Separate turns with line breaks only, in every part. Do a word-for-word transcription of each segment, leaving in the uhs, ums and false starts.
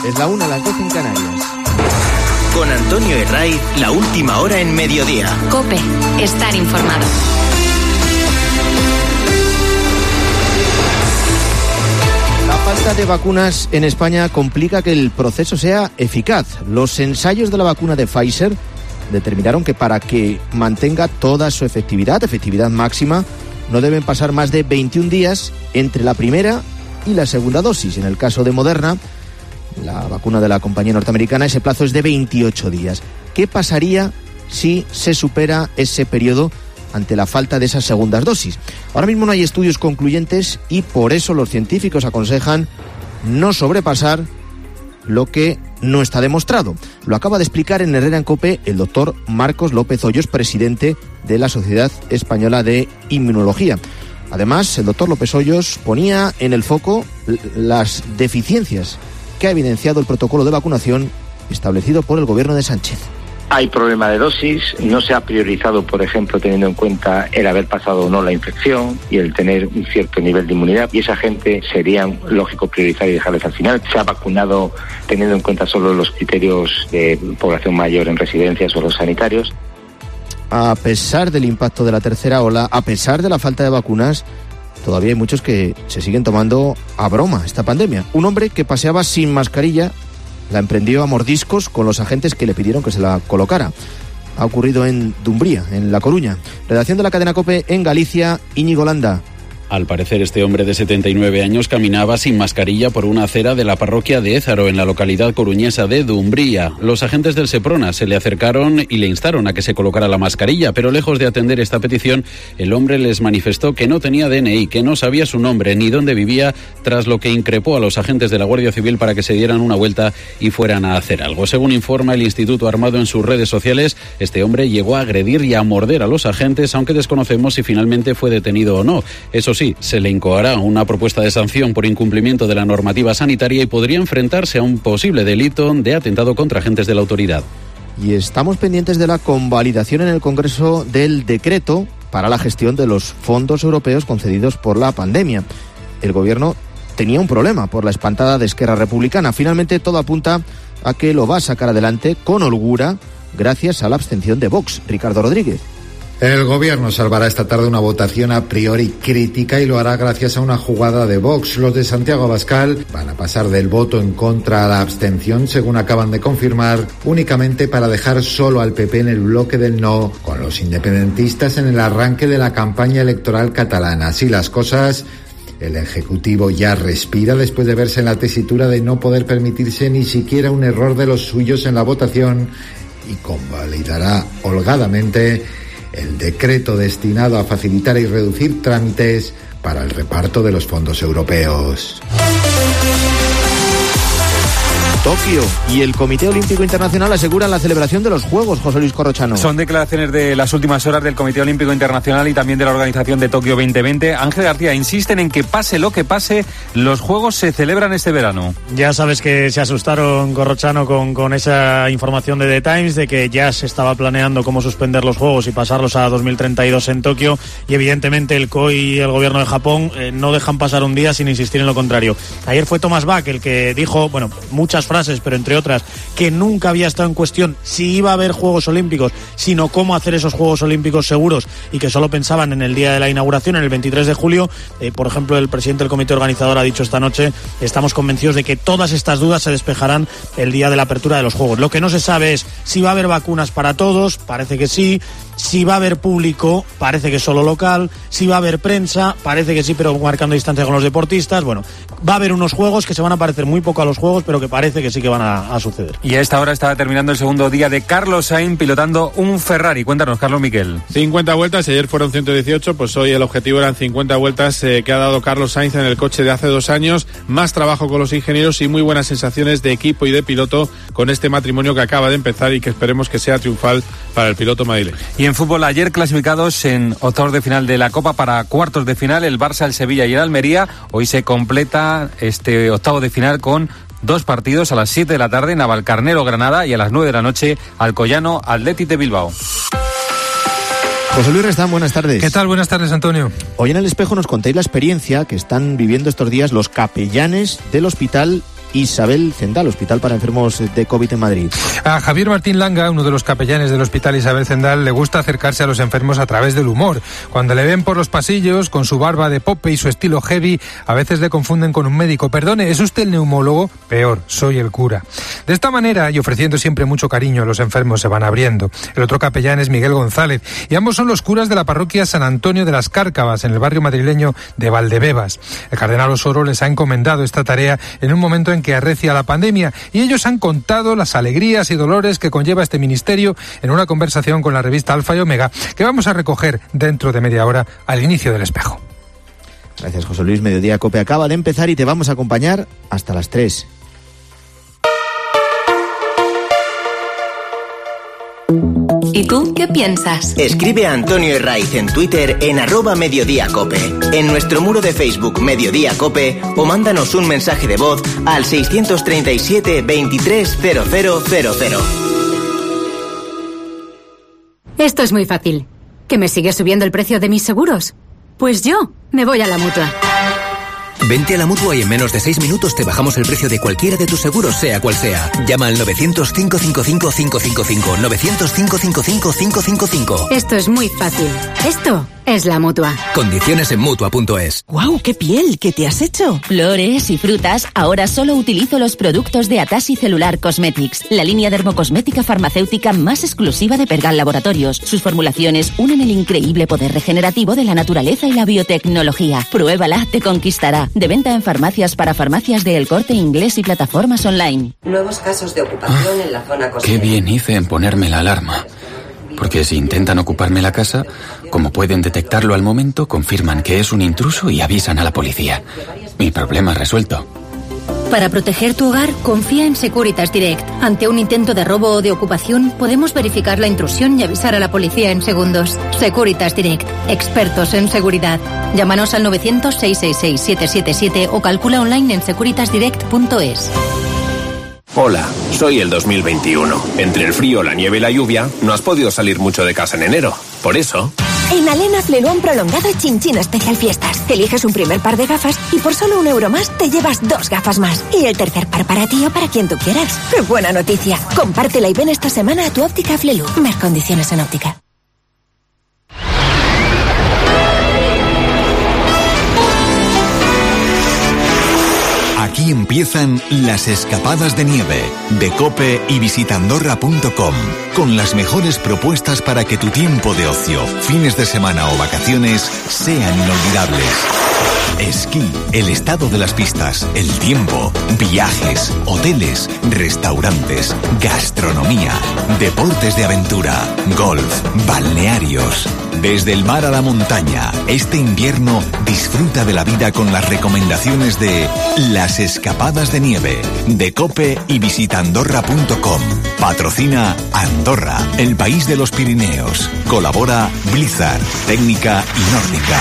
Es la una, las doce en Canarias.
Con Antonio Herraiz, la última hora en mediodía.
COPE, estar informado.
La falta de vacunas en España complica que el proceso sea eficaz. Los ensayos de la vacuna de Pfizer determinaron que para que mantenga toda su efectividad, efectividad máxima, no deben pasar más de veintiún días entre la primera y la segunda dosis. En el caso de Moderna, la vacuna de la compañía norteamericana, ese plazo es de veintiocho días. ¿Qué pasaría si se supera ese periodo ante la falta de esas segundas dosis? Ahora mismo no hay estudios concluyentes y por eso los científicos aconsejan no sobrepasar lo que no está demostrado. Lo acaba de explicar en Herrera en COPE el doctor Marcos López Hoyos, presidente de la Sociedad Española de Inmunología. Además, el doctor López Hoyos ponía en el foco las deficiencias que ha evidenciado el protocolo de vacunación establecido por el gobierno de Sánchez.
Hay problema de dosis, no se ha priorizado, por ejemplo, teniendo en cuenta el haber pasado o no la infección y el tener un cierto nivel de inmunidad, y esa gente sería lógico priorizar y dejarles al final. Se ha vacunado teniendo en cuenta solo los criterios de población mayor en residencias o los sanitarios.
A pesar del impacto de la tercera ola, a pesar de la falta de vacunas, todavía hay muchos que se siguen tomando a broma esta pandemia. Un hombre que paseaba sin mascarilla la emprendió a mordiscos con los agentes que le pidieron que se la colocara. Ha ocurrido en Dumbría, en La Coruña. Redacción de la cadena COPE en Galicia, Íñigo Landa.
Al parecer, este hombre de setenta y nueve años caminaba sin mascarilla por una acera de la parroquia de Ézaro, en la localidad coruñesa de Dumbría. Los agentes del Seprona se le acercaron y le instaron a que se colocara la mascarilla, pero lejos de atender esta petición, el hombre les manifestó que no tenía D N I, que no sabía su nombre ni dónde vivía, tras lo que increpó a los agentes de la Guardia Civil para que se dieran una vuelta y fueran a hacer algo. Según informa el Instituto Armado en sus redes sociales, este hombre llegó a agredir y a morder a los agentes, aunque desconocemos si finalmente fue detenido o no. Eso sí, se le incoará una propuesta de sanción por incumplimiento de la normativa sanitaria y podría enfrentarse a un posible delito de atentado contra agentes de la autoridad.
Y estamos pendientes de la convalidación en el Congreso del decreto para la gestión de los fondos europeos concedidos por la pandemia. El Gobierno tenía un problema por la espantada de Esquerra Republicana. Finalmente todo apunta a que lo va a sacar adelante con holgura gracias a la abstención de Vox. Ricardo Rodríguez.
El Gobierno salvará esta tarde una votación a priori crítica y lo hará gracias a una jugada de Vox. Los de Santiago Abascal van a pasar del voto en contra a la abstención, según acaban de confirmar, únicamente para dejar solo al P P en el bloque del no, con los independentistas en el arranque de la campaña electoral catalana. Así las cosas, el Ejecutivo ya respira después de verse en la tesitura de no poder permitirse ni siquiera un error de los suyos en la votación y convalidará holgadamente el decreto destinado a facilitar y reducir trámites para el reparto de los fondos europeos.
Tokio y el Comité Olímpico Internacional aseguran la celebración de los Juegos, José Luis Corrochano.
Son declaraciones de las últimas horas del Comité Olímpico Internacional y también de la organización de Tokio veinte veinte. Ángel García, insisten en que pase lo que pase, los Juegos se celebran este verano.
Ya sabes que se asustaron, Corrochano, con, con esa información de The Times de que ya se estaba planeando cómo suspender los Juegos y pasarlos a dos mil treinta y dos en Tokio, y evidentemente el C O I y el gobierno de Japón eh, no dejan pasar un día sin insistir en lo contrario. Ayer fue Thomas Bach el que dijo, bueno, muchas frases, pero entre otras, que nunca había estado en cuestión si iba a haber Juegos Olímpicos, sino cómo hacer esos Juegos Olímpicos seguros, y que solo pensaban en el día de la inauguración, en el veintitrés de julio. Eh, por ejemplo, el presidente del comité organizador ha dicho esta noche: estamos convencidos de que todas estas dudas se despejarán el día de la apertura de los Juegos. Lo que no se sabe es si va a haber vacunas para todos, parece que sí. Si va a haber público, parece que solo local. Si va a haber prensa, parece que sí, pero marcando distancia con los deportistas. Bueno, va a haber unos Juegos que se van a parecer muy poco a los Juegos, pero que parece que sí que van a, a suceder.
Y a esta hora está terminando el segundo día de Carlos Sainz pilotando un Ferrari. Cuéntanos, Carlos Miquel.
cincuenta vueltas, ayer fueron ciento dieciocho, pues hoy el objetivo eran cincuenta vueltas eh, que ha dado Carlos Sainz en el coche de hace dos años. Más trabajo con los ingenieros y muy buenas sensaciones de equipo y de piloto con este matrimonio que acaba de empezar y que esperemos que sea triunfal para el piloto madrileño.
Y en fútbol, ayer clasificados en octavos de final de la Copa para cuartos de final, el Barça, el Sevilla y el Almería. Hoy se completa este octavo de final con dos partidos: a las siete de la tarde, Navalcarnero Granada, y a las nueve de la noche, Alcoyano Athletic de Bilbao.
José Luis Restán, buenas tardes.
¿Qué tal? Buenas tardes, Antonio.
Hoy en El Espejo nos contáis la experiencia que están viviendo estos días los capellanes del Hospital Isabel Zendal, Hospital para Enfermos de COVID en Madrid.
A Javier Martín Langa, uno de los capellanes del Hospital Isabel Zendal, le gusta acercarse a los enfermos a través del humor. Cuando le ven por los pasillos, con su barba de pope y su estilo heavy, a veces le confunden con un médico. Perdone, ¿es usted el neumólogo? Peor, soy el cura. De esta manera, y ofreciendo siempre mucho cariño, los enfermos se van abriendo. El otro capellán es Miguel González, y ambos son los curas de la parroquia San Antonio de las Cárcavas, en el barrio madrileño de Valdebebas. El cardenal Osoro les ha encomendado esta tarea en un momento en que arrecia la pandemia, y ellos han contado las alegrías y dolores que conlleva este ministerio en una conversación con la revista Alfa y Omega, que vamos a recoger dentro de media hora al inicio del espejo.
Gracias, José Luis. Mediodía Cope acaba de empezar y te vamos a acompañar hasta las tres.
¿Y tú qué piensas?
Escribe a Antonio Herraiz en Twitter en arroba Mediodía Cope, en nuestro muro de Facebook Mediodía Cope, o mándanos un mensaje de voz al seiscientos treinta y siete veintitrés cero cero cero cero.
Esto es muy fácil. ¿Que me sigue subiendo el precio de mis seguros? Pues yo me voy a la Mutua.
Vente a la Mutua y en menos de seis minutos te bajamos el precio de cualquiera de tus seguros, sea cual sea. Llama al novecientos, cinco cinco cinco, cinco cinco cinco, novecientos, cinco cinco cinco, cinco cinco cinco.
Esto es muy fácil. Esto es la Mutua.
Condiciones en Mutua punto es.
¡Guau! ¡Qué piel! ¿Qué te has hecho?
Flores y frutas. Ahora solo utilizo los productos de Atasi Cellular Cosmetics, la línea dermocosmética farmacéutica más exclusiva de Pergal Laboratorios. Sus formulaciones unen el increíble poder regenerativo de la naturaleza y la biotecnología. Pruébala, te conquistará. De venta en farmacias para farmacias de El Corte Inglés y plataformas online.
Nuevos casos de ocupación ah, en la zona costera.
Qué bien hice en ponerme la alarma. Porque si intentan ocuparme la casa, como pueden detectarlo al momento, confirman que es un intruso y avisan a la policía. Mi problema resuelto.
Para proteger tu hogar, confía en Securitas Direct. Ante un intento de robo o de ocupación, podemos verificar la intrusión y avisar a la policía en segundos. Securitas Direct, expertos en seguridad. Llámanos al novecientos, seiscientos sesenta y seis, siete siete siete o calcula online en securitas direct punto es.
Hola, soy el dos mil veintiuno. Entre el frío, la nieve y la lluvia, no has podido salir mucho de casa en enero. Por eso...
En Alena Flelu han prolongado Chinchín Especial Fiestas. Eliges un primer par de gafas y por solo un euro más te llevas dos gafas más. Y el tercer par para ti o para quien tú quieras. ¡Qué buena noticia! Compártela y ven esta semana a tu óptica Flelu. Ver condiciones en óptica.
Aquí empiezan las escapadas de nieve de COPE y visitandorra punto com, con las mejores propuestas para que tu tiempo de ocio, fines de semana o vacaciones sean inolvidables. Esquí, el estado de las pistas, el tiempo, viajes, hoteles, restaurantes, gastronomía, deportes de aventura, golf, balnearios. Desde el mar a la montaña, este invierno disfruta de la vida con las recomendaciones de las escapadas de nieve de COPE y visitandorra punto com. Patrocina Andorra, el país de los Pirineos. Colabora Blizzard, técnica y nórdica.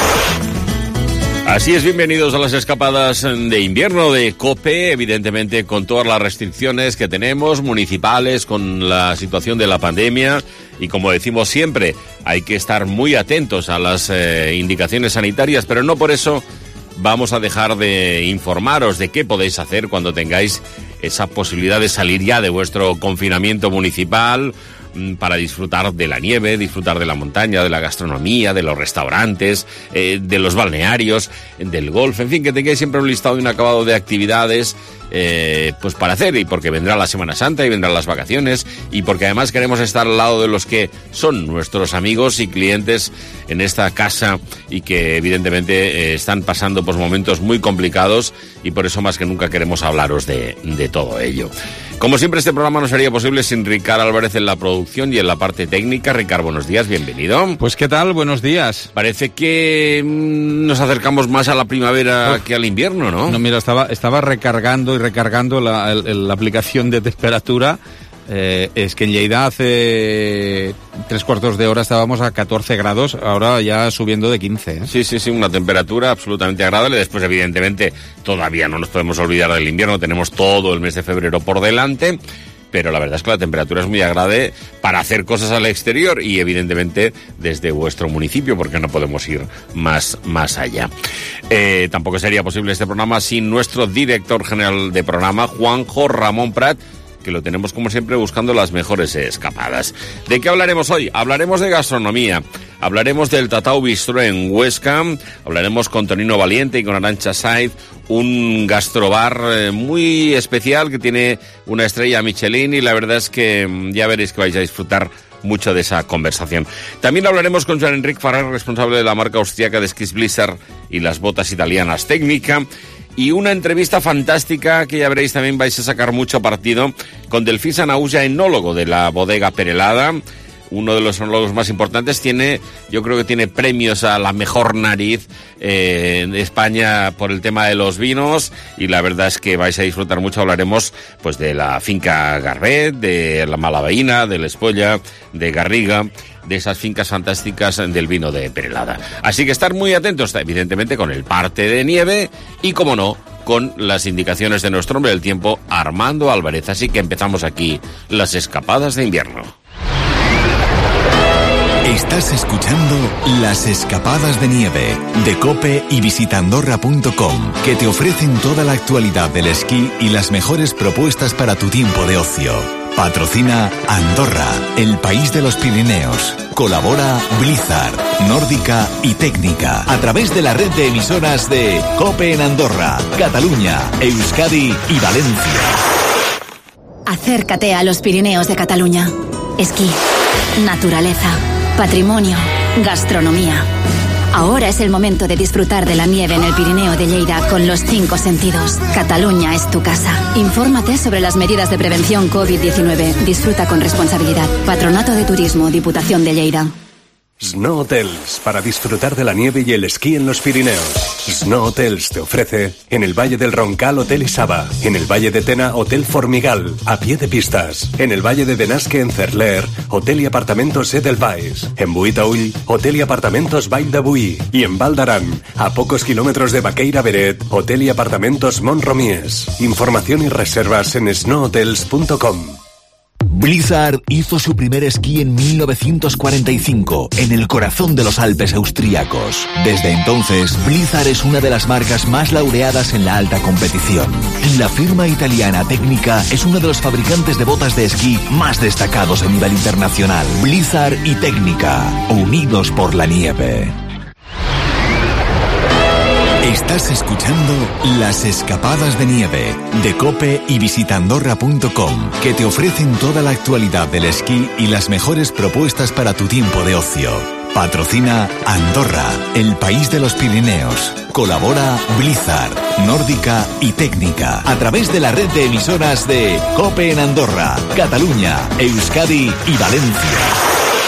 Así es, bienvenidos a las escapadas de invierno de COPE, evidentemente con todas las restricciones que tenemos, municipales, con la situación de la pandemia, y como decimos siempre, hay que estar muy atentos a las eh, indicaciones sanitarias, pero no por eso vamos a dejar de informaros de qué podéis hacer cuando tengáis esa posibilidad de salir ya de vuestro confinamiento municipal, para disfrutar de la nieve, disfrutar de la montaña, de la gastronomía, de los restaurantes, eh, de los balnearios, del golf, en fin, que tengáis siempre un listado inacabado de actividades eh, pues para hacer, y porque vendrá la Semana Santa y vendrán las vacaciones, y porque además queremos estar al lado de los que son nuestros amigos y clientes en esta casa y que evidentemente eh, están pasando pues momentos muy complicados, y por eso más que nunca queremos hablaros de, de todo ello. Como siempre, este programa no sería posible sin Ricard Álvarez en la producción y en la parte técnica. Ricard, buenos días, bienvenido.
Pues ¿qué tal? Buenos días.
Parece que mmm, nos acercamos más a la primavera oh. que al invierno, ¿no?
No, mira, estaba, estaba recargando y recargando la, el, la aplicación de temperatura. Eh, es que en Lleida hace tres cuartos de hora estábamos a catorce grados, ahora ya subiendo de quince. ¿eh?
Sí, sí, sí, una temperatura absolutamente agradable. Después, evidentemente, todavía no nos podemos olvidar del invierno, tenemos todo el mes de febrero por delante. pero la verdad es que la temperatura es muy agradable para hacer cosas al exterior y evidentemente desde vuestro municipio, porque no podemos ir más, más allá. Eh, tampoco sería posible este programa sin nuestro director general de programa, Juanjo Ramón Prat, que lo tenemos como siempre buscando las mejores escapadas. ¿De qué hablaremos hoy? Hablaremos de gastronomía, hablaremos del Tatao Bistró en Huesca, hablaremos con Tonino Valiente y con Arantxa Sainz, un gastrobar muy especial que tiene una estrella Michelin, y la verdad es que ya veréis que vais a disfrutar mucho de esa conversación. También hablaremos con Joan Enric Farrer, responsable de la marca austriaca de esquís Blizzard y las botas italianas Técnica, y una entrevista fantástica que ya veréis también vais a sacar mucho partido con Delfín Sanahuja, enólogo de la bodega Perelada, uno de los enólogos más importantes. Tiene, yo creo que tiene premios a la mejor nariz eh, en España por el tema de los vinos, y la verdad es que vais a disfrutar mucho. Hablaremos pues de la finca Garbet, de la Malaveína, de la Espolla, de Garriga, de esas fincas fantásticas del vino de Perelada. Así que estar muy atentos, evidentemente, con el parte de nieve y, como no, con las indicaciones de nuestro hombre del tiempo, Armando Álvarez. Así que empezamos aquí las escapadas de invierno.
Estás escuchando Las Escapadas de Nieve de COPE y visita andorra punto com, que te ofrecen toda la actualidad del esquí y las mejores propuestas para tu tiempo de ocio. Patrocina Andorra, el país de los Pirineos. Colabora Blizzard, Nórdica y Técnica, a través de la red de emisoras de COPE en Andorra, Cataluña, Euskadi y Valencia.
Acércate a los Pirineos de Cataluña. Esquí, naturaleza, patrimonio, gastronomía. Ahora es el momento de disfrutar de la nieve en el Pirineo de Lleida con los cinco sentidos. Cataluña es tu casa. Infórmate sobre las medidas de prevención COVID diecinueve. Disfruta con responsabilidad. Patronato de Turismo, Diputación de Lleida.
Snow Hotels, para disfrutar de la nieve y el esquí en los Pirineos. Snow Hotels te ofrece en el Valle del Roncal Hotel Isaba, en el Valle de Tena Hotel Formigal, a pie de pistas, en el Valle de Benasque en Cerler, Hotel y Apartamentos Edelweiss, en Buitaúll, Hotel y Apartamentos Vall de Boí, y en Val d'Aran, a pocos kilómetros de Baqueira Beret, Hotel y Apartamentos Montromies. Información y reservas en snow hotels punto com.
Blizzard hizo su primer esquí en mil novecientos cuarenta y cinco, en el corazón de los Alpes austríacos. Desde entonces, Blizzard es una de las marcas más laureadas en la alta competición. Y la firma italiana Técnica es uno de los fabricantes de botas de esquí más destacados a nivel internacional. Blizzard y Técnica, unidos por la nieve. Estás escuchando Las Escapadas de Nieve de COPE y visita andorra punto com, que te ofrecen toda la actualidad del esquí y las mejores propuestas para tu tiempo de ocio. Patrocina Andorra, el país de los Pirineos. Colabora Blizzard, Nórdica y Técnica, a través de la red de emisoras de COPE en Andorra, Cataluña, Euskadi y Valencia.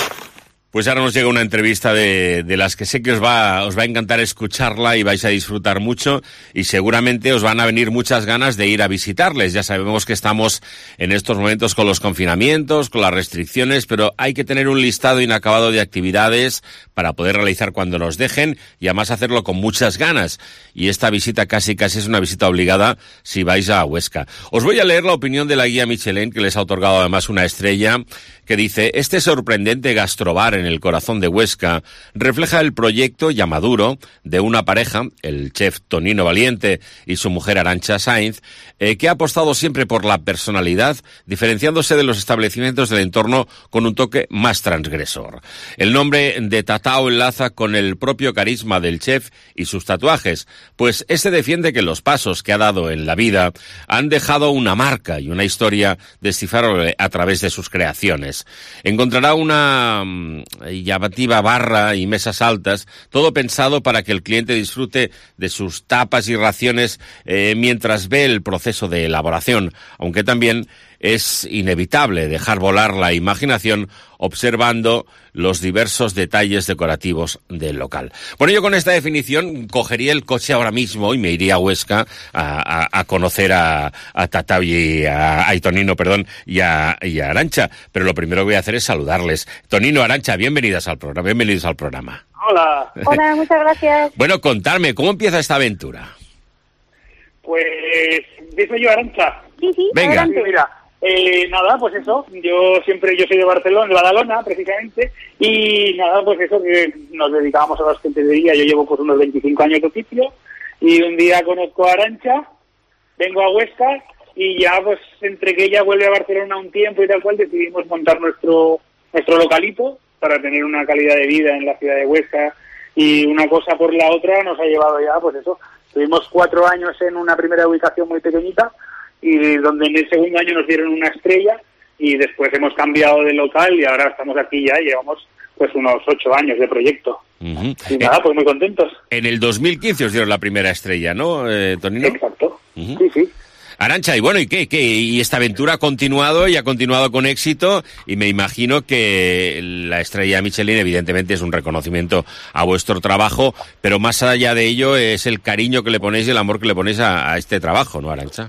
Pues ahora nos llega una entrevista de, de las que sé que os va, os va a encantar escucharla y vais a disfrutar mucho, y seguramente os van a venir muchas ganas de ir a visitarles. Ya sabemos que estamos en estos momentos con los confinamientos, con las restricciones, pero hay que tener un listado inacabado de actividades para poder realizar cuando nos dejen, y además hacerlo con muchas ganas. Y esta visita casi casi es una visita obligada si vais a Huesca. Os voy a leer la opinión de la guía Michelin, que les ha otorgado además una estrella, que dice: este sorprendente gastrobar en el corazón de Huesca refleja el proyecto ya maduro de una pareja, el chef Tonino Valiente y su mujer Arantxa Sainz, eh, que ha apostado siempre por la personalidad, diferenciándose de los establecimientos del entorno con un toque más transgresor. El nombre de Tatao enlaza con el propio carisma del chef y sus tatuajes, pues este defiende que los pasos que ha dado en la vida han dejado una marca y una historia descifrable a través de sus creaciones. Encontrará una um, llamativa barra y mesas altas, todo pensado para que el cliente disfrute de sus tapas y raciones eh, mientras ve el proceso de elaboración, aunque también es inevitable dejar volar la imaginación observando los diversos detalles decorativos del local. Bueno, yo con esta definición cogería el coche ahora mismo y me iría a Huesca a, a, a conocer a, a Tatao y a, a Tonino, perdón, y a, y a Arantxa, pero lo primero que voy a hacer es saludarles. Tonino, Arantxa, bienvenidas al programa, bienvenidos al programa.
Hola. Hola, muchas gracias.
Bueno, contarme, ¿cómo empieza esta aventura?
Pues, empiezo yo, Arantxa.
Sí, sí,
venga.
Sí, mira,
Eh, nada, pues eso, yo siempre, yo soy de Barcelona, de Badalona, precisamente, y nada, pues eso, que nos dedicábamos a las gentes de día. Yo llevo pues unos veinticinco años de oficio, y un día conozco a Arantxa, vengo a Huesca, y ya pues entre que ella vuelve a Barcelona un tiempo y tal cual, decidimos montar nuestro nuestro localito para tener una calidad de vida en la ciudad de Huesca, y una cosa por la otra nos ha llevado ya, pues eso, tuvimos cuatro años en una primera ubicación muy pequeñita, y donde en el segundo año nos dieron una estrella, y después hemos cambiado de local y ahora estamos aquí ya y llevamos pues unos ocho años de proyecto.
Uh-huh.
Y nada, pues muy contentos.
En el dos mil quince os dieron la primera estrella, ¿no, eh, Tonino?
Exacto,
uh-huh.
Sí, sí.
Arantxa, y bueno, ¿y qué, qué? Y esta aventura ha continuado y ha continuado con éxito, y me imagino que la estrella Michelin evidentemente es un reconocimiento a vuestro trabajo, pero más allá de ello es el cariño que le ponéis y el amor que le ponéis a, a este trabajo, ¿no, Arantxa?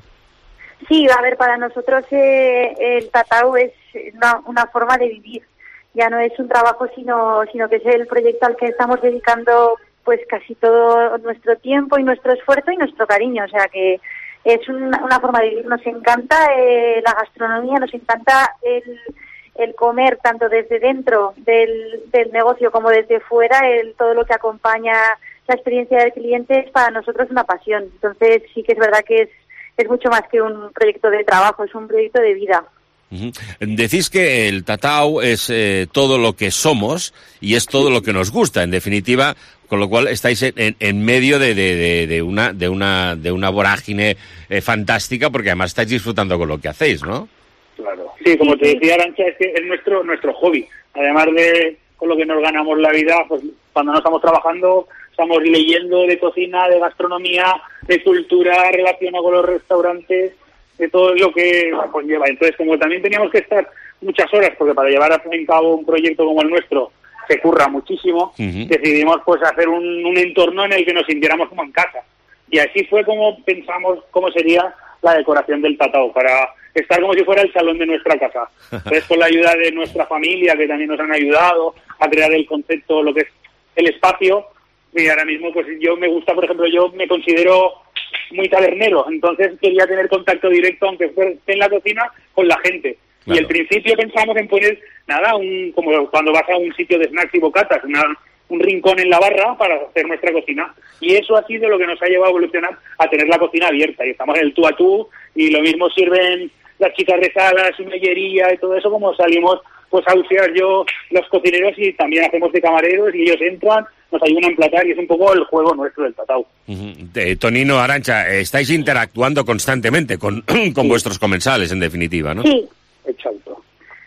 Sí, a ver, para nosotros eh, el Tatao es una, una forma de vivir. Ya no es un trabajo, sino sino que es el proyecto al que estamos dedicando pues casi todo nuestro tiempo y nuestro esfuerzo y nuestro cariño. O sea que es una, una forma de vivir. Nos encanta eh, la gastronomía, nos encanta el, el comer tanto desde dentro del, del negocio como desde fuera. El, todo lo que acompaña la experiencia del cliente es para nosotros una pasión. Entonces sí que es verdad que es es mucho más que un proyecto de trabajo, es un proyecto de vida.
Uh-huh. Decís que el Tatao es eh, todo lo que somos y es todo lo que nos gusta, en definitiva, con lo cual estáis en, en medio de, de, de, de una de una de una vorágine eh, fantástica, porque además estáis disfrutando con lo que hacéis, ¿no?
Claro. Sí, como te decía, Arantxa, es que es nuestro nuestro hobby. Además de con lo que nos ganamos la vida, pues cuando no estamos trabajando, estamos leyendo de cocina, de gastronomía, de cultura relacionada con los restaurantes, de todo lo que conlleva. Entonces, como también teníamos que estar muchas horas, porque para llevar a cabo un proyecto como el nuestro se curra muchísimo, uh-huh. decidimos pues hacer un, un entorno en el que nos sintiéramos como en casa. Y así fue como pensamos cómo sería la decoración del Tatao, para estar como si fuera el salón de nuestra casa. Entonces, con la ayuda de nuestra familia, que también nos han ayudado a crear el concepto, lo que es el espacio. Y ahora mismo, pues yo me gusta, por ejemplo, yo me considero muy tabernero, entonces quería tener contacto directo, aunque fuera en la cocina, con la gente. Claro. Y al principio pensamos en poner, nada, un como cuando vas a un sitio de snacks y bocatas, una, un rincón en la barra para hacer nuestra cocina. Y eso ha sido lo que nos ha llevado a evolucionar a tener la cocina abierta. Y estamos en el tú a tú, y lo mismo sirven las chicas de sala, su mellería y todo eso, como salimos pues a usar yo los cocineros, y también hacemos de camareros, y ellos entran, nos ayudan a emplatar, y es un poco el juego nuestro del Tatao.
Uh-huh. Eh, Tonino, Arantxa, eh, estáis interactuando constantemente con, con sí. vuestros comensales, en definitiva, ¿no?
Sí,
exacto.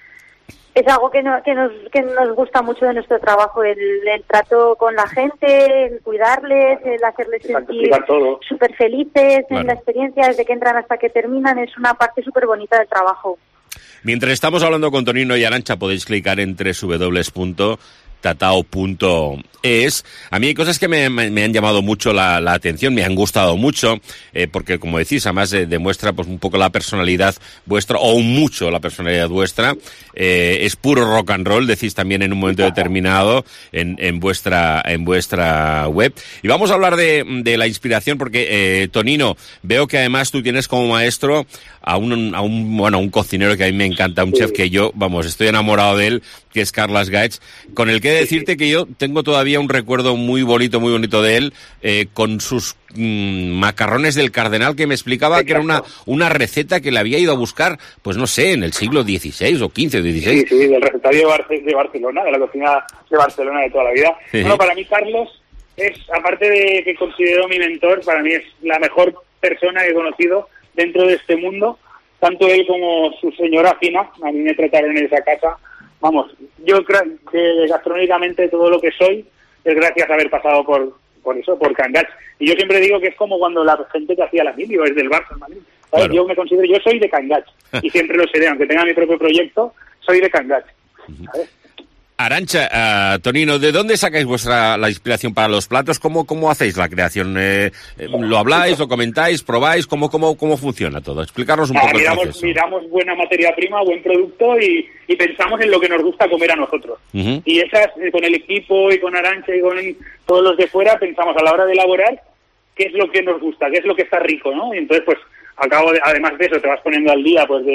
Es algo que, no, que, nos, que nos gusta mucho de nuestro trabajo, el, el trato con la gente, el cuidarles, el hacerles
exacto,
sentir súper felices claro. en la experiencia, desde que entran hasta que terminan, es una parte súper bonita del trabajo.
Mientras estamos hablando con Tonino y Arantxa, podéis clicar en doble u doble u doble u punto tatao punto es. A mí hay cosas que me, me, me han llamado mucho la, la atención, me han gustado mucho, eh, porque como decís, además eh, demuestra pues un poco la personalidad vuestra, o mucho la personalidad vuestra. Eh, es puro rock and roll, decís también en un momento determinado en, en vuestra en vuestra web. Y vamos a hablar de, de la inspiración, porque eh, Tonino, veo que además tú tienes como maestro a un, a un bueno un cocinero que a mí me encanta, un chef que yo, vamos, estoy enamorado de él, que es Carles Gaig, con el que he de decirte que yo tengo todavía un recuerdo muy bonito, muy bonito de él, eh, con sus mmm, macarrones del Cardenal, que me explicaba Exacto. que era una una receta que le había ido a buscar, pues no sé, en el siglo dieciséis o quince o dieciséis.
Sí, sí, del recetario de, Bar- de Barcelona, de la cocina de Barcelona de toda la vida. Sí. Bueno, para mí Carlos es, aparte de que considero mi mentor, para mí es la mejor persona que he conocido dentro de este mundo, tanto él como su señora Fina. A mí me trataron en esa casa. Vamos, yo creo que gastronómicamente todo lo que soy es gracias a haber pasado por por eso, por Can Gaig. Y yo siempre digo que es como cuando la gente que hacía la vídeo es del Barça, ¿vale? Claro. Yo me considero, yo soy de Can Gaig, y siempre lo seré, aunque tenga mi propio proyecto, soy de Can Gaig. ¿Sabes?
Arantxa, uh, Tonino, ¿de dónde sacáis vuestra la inspiración para los platos? ¿Cómo cómo hacéis la creación? Eh, ¿Lo habláis, lo comentáis, probáis? ¿Cómo cómo cómo funciona todo? Explicarnos un ah, poco
miramos,
el proceso.
Miramos buena materia prima, buen producto, y, y pensamos en lo que nos gusta comer a nosotros. Uh-huh. Y esas, con el equipo y con Arantxa y con todos los de fuera, pensamos a la hora de elaborar qué es lo que nos gusta, qué es lo que está rico, ¿no? Y entonces, pues, acabo de, además de eso, te vas poniendo al día, pues, de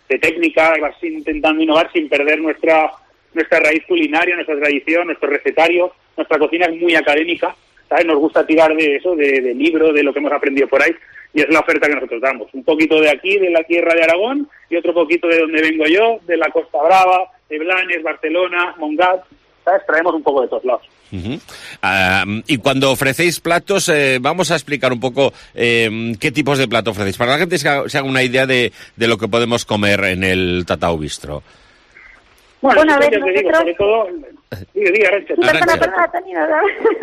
de técnica, vas intentando innovar sin perder nuestra nuestra raíz culinaria, nuestra tradición, nuestro recetario. Nuestra cocina es muy académica, ¿sabes? Nos gusta tirar de eso, de, de libros, de lo que hemos aprendido por ahí, y es la oferta que nosotros damos. Un poquito de aquí, de la tierra de Aragón, y otro poquito de donde vengo yo, de la Costa Brava, de Blanes, Barcelona, Montgat, ¿sabes? Traemos un poco de todos lados.
Uh-huh. Uh, y cuando ofrecéis platos, eh, vamos a explicar un poco eh, qué tipos de plato ofrecéis, para que la gente se haga, se haga una idea de, de lo que podemos comer en el Tatao Bistro.
Bueno, bueno a ver,
te nosotros... digo, sobre todo... Diga, diga, Arantxa.
Sí, perdona, perdona, Tony, nada.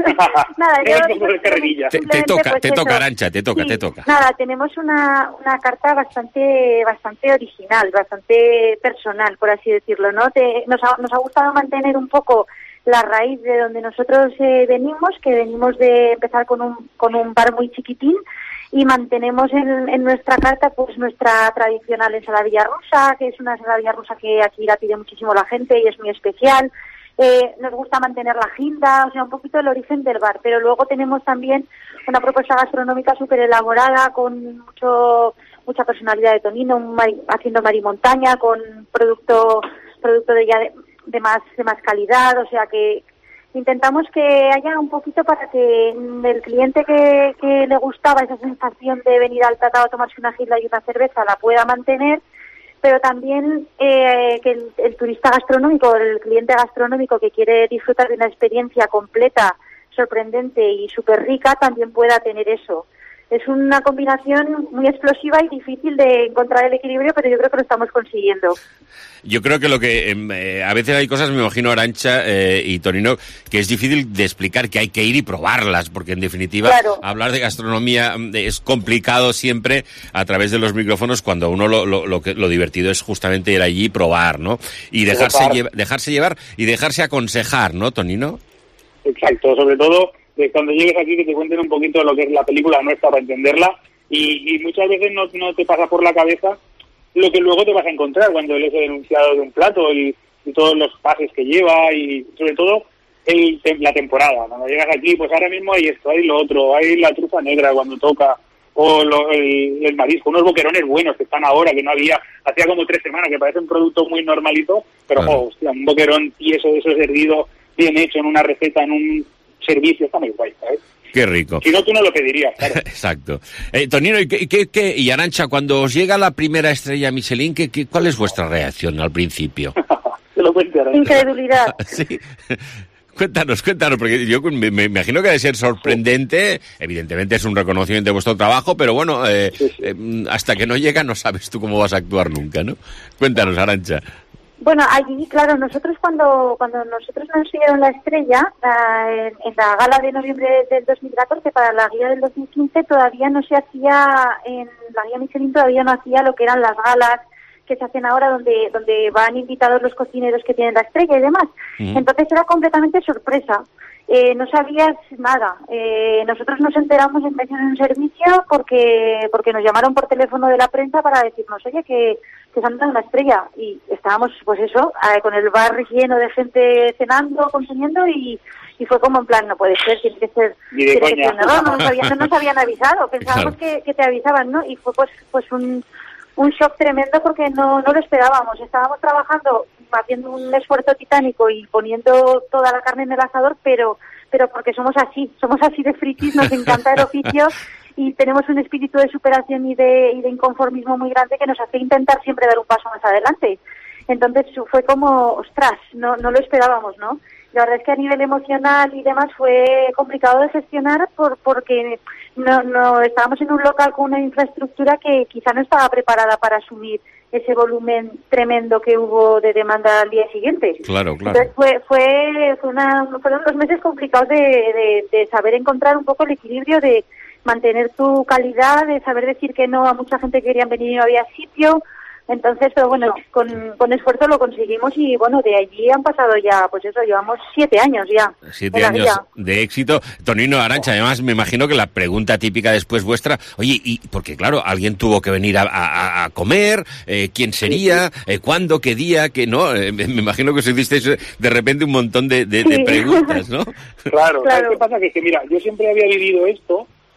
Nada, yo...
Digo, te, te toca,
pues
te
eso.
toca, Arantxa, te toca,
sí,
te toca.
Nada, tenemos una, una carta bastante bastante original, bastante personal, por así decirlo, ¿no? Te, nos, ha, nos ha gustado mantener un poco la raíz de donde nosotros eh, venimos, que venimos de empezar con un, con un bar muy chiquitín, y mantenemos en, en nuestra carta pues nuestra tradicional ensaladilla rusa, que es una ensaladilla rusa que aquí la pide muchísimo la gente y es muy especial. Eh, nos gusta mantener la ginda, o sea, un poquito el origen del bar, pero luego tenemos también una propuesta gastronómica súper elaborada, con mucho mucha personalidad de Tonino, un mari, haciendo marimontaña, con producto producto de ya de, de más de más calidad, o sea que intentamos que haya un poquito para que el cliente que, que le gustaba esa sensación de venir al Tatao a tomarse una ginda y una cerveza la pueda mantener, pero también eh, que el, el turista gastronómico, el cliente gastronómico que quiere disfrutar de una experiencia completa, sorprendente y súper rica, también pueda tener eso. Es una combinación muy explosiva y difícil de encontrar el equilibrio, pero yo creo que lo estamos consiguiendo.
Yo creo que lo que eh, a veces hay cosas, me imagino, Arantxa eh, y Tonino, que es difícil de explicar, que hay que ir y probarlas, porque en definitiva
claro.
hablar de gastronomía es complicado siempre a través de los micrófonos, cuando uno lo, lo, lo, que, lo divertido es justamente ir allí y probar, ¿no? Y dejarse, lleva, dejarse llevar y dejarse aconsejar, ¿no, Tonino?
Exacto, sobre todo de cuando llegues aquí que te cuenten un poquito lo que es la película nuestra para entenderla, y, y muchas veces no, no te pasa por la cabeza lo que luego te vas a encontrar cuando lees el enunciado de un plato y, y todos los pases que lleva, y sobre todo el, la temporada. Cuando llegas aquí, pues ahora mismo hay esto, hay lo otro, hay la trufa negra cuando toca, o lo, el, el marisco, unos boquerones buenos que están ahora, que no había, hacía como tres semanas, que parece un producto muy normalito, pero claro. oh, hostia, un boquerón tieso de eso servido, bien hecho, en una receta, en un servicio, está muy guay, ¿sabes?
Qué rico.
Si no, tú no lo pedirías, claro.
Exacto. Eh, Tonino, ¿y, qué, qué, qué, y Arantxa, cuando os llega la primera estrella Michelin, ¿qué, qué, ¿cuál es vuestra reacción al principio?
Te lo cuento, Arantxa.
Incredulidad.
Sí. Cuéntanos, cuéntanos, porque yo me, me imagino que debe ser sorprendente. Evidentemente es un reconocimiento de vuestro trabajo, pero bueno, eh, sí, sí. Eh, hasta que no llega no sabes tú cómo vas a actuar nunca, ¿no? Cuéntanos, Arantxa.
Bueno, allí, claro, nosotros cuando cuando nosotros nos dieron la estrella, uh, en, en la gala de noviembre del dos mil catorce, para la guía del dos mil quince, todavía no se hacía, en la guía Michelin todavía no hacía lo que eran las galas que se hacen ahora, donde donde van invitados los cocineros que tienen la estrella y demás. Uh-huh. Entonces era completamente sorpresa. Eh, no sabías nada. Eh, nosotros nos enteramos en medio de un servicio porque porque nos llamaron por teléfono de la prensa para decirnos, oye, que, que se han dado una estrella. Y estábamos, pues eso, eh, con el bar lleno de gente cenando, consumiendo, y, y fue como en plan, no puede ser, tiene que ser...
Tiene que ser
no, no, nos habían, no nos habían avisado, pensábamos claro. que, que te avisaban, ¿no? Y fue pues pues un... un shock tremendo porque no, no lo esperábamos. Estábamos trabajando, haciendo un esfuerzo titánico y poniendo toda la carne en el asador, pero pero porque somos así, somos así de frikis, nos encanta el oficio y tenemos un espíritu de superación y de, y de inconformismo muy grande que nos hace intentar siempre dar un paso más adelante. Entonces fue como, ostras, no, no lo esperábamos, ¿no? La verdad es que a nivel emocional y demás fue complicado de gestionar por porque no, no estábamos en un local con una infraestructura que quizá no estaba preparada para asumir ese volumen tremendo que hubo de demanda al día siguiente.
Claro, claro.
Entonces fue fue, fue una, fueron unos meses complicados de, de, de saber encontrar un poco el equilibrio de mantener tu calidad, de saber decir que no a mucha gente que querían venir y no había sitio. Entonces, pero bueno, con, con esfuerzo lo conseguimos y bueno, de allí han pasado ya, pues eso, llevamos siete años ya.
Siete años de éxito. Tonino, Arantxa, además me imagino que la pregunta típica después vuestra, oye, y porque claro, alguien tuvo que venir a, a, a comer, eh, ¿quién sería? Eh, ¿Cuándo? ¿Qué día? ¿Qué no? Eh, me imagino que os hicisteis de repente un montón de, de, de preguntas, ¿no?
Claro, claro. ¿Qué pasa? Que, que mira, yo siempre había vivido esto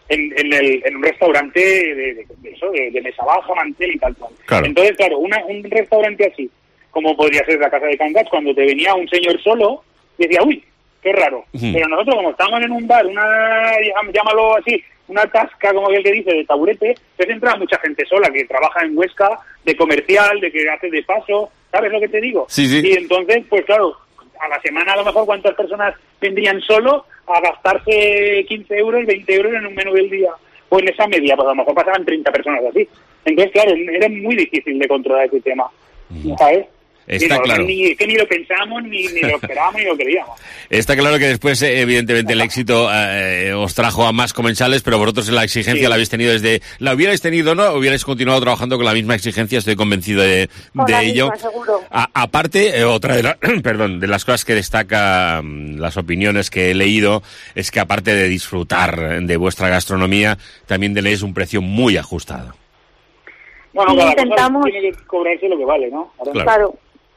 en, en, el, en un restaurante de, de, de eso, de, de mesa baja, mantel y tal cual.
Claro.
Entonces, claro, una, un restaurante así, como podría ser la Casa de Can Gats, cuando te venía un señor solo, decía, uy, qué raro. Uh-huh. Pero nosotros, como estamos en un bar, una, llámalo así, una tasca, como que el que dice, de taburete, pues entra mucha gente sola, que trabaja en Huesca, de comercial, de que hace de paso, ¿sabes lo que te digo?
Sí, sí.
Y entonces, pues claro, a la semana a lo mejor cuántas personas vendrían solo a gastarse quince euros, veinte euros en un menú del día, o en esa media, pues a lo mejor pasaban treinta personas así. Entonces, claro, era muy difícil de controlar ese tema, ¿sabes?
Está
no,
claro.
Ni, que ni lo pensamos, ni, ni lo esperábamos, ni lo queríamos.
Está claro que después, evidentemente, el éxito eh, os trajo a más comensales, pero vosotros la exigencia sí. la habéis tenido desde... ¿La hubierais tenido o no? ¿Hubierais continuado trabajando con la misma exigencia? Estoy convencido de, de ello.
Misma, seguro.
A, aparte, eh, otra de, la, perdón, de las cosas que destaca, las opiniones que he leído, es que aparte de disfrutar de vuestra gastronomía, también tenéis un precio muy ajustado.
Bueno,
sí,
cada
intentamos...
cosa tiene que cobrarse lo que vale, ¿no?
Ahora, claro. claro.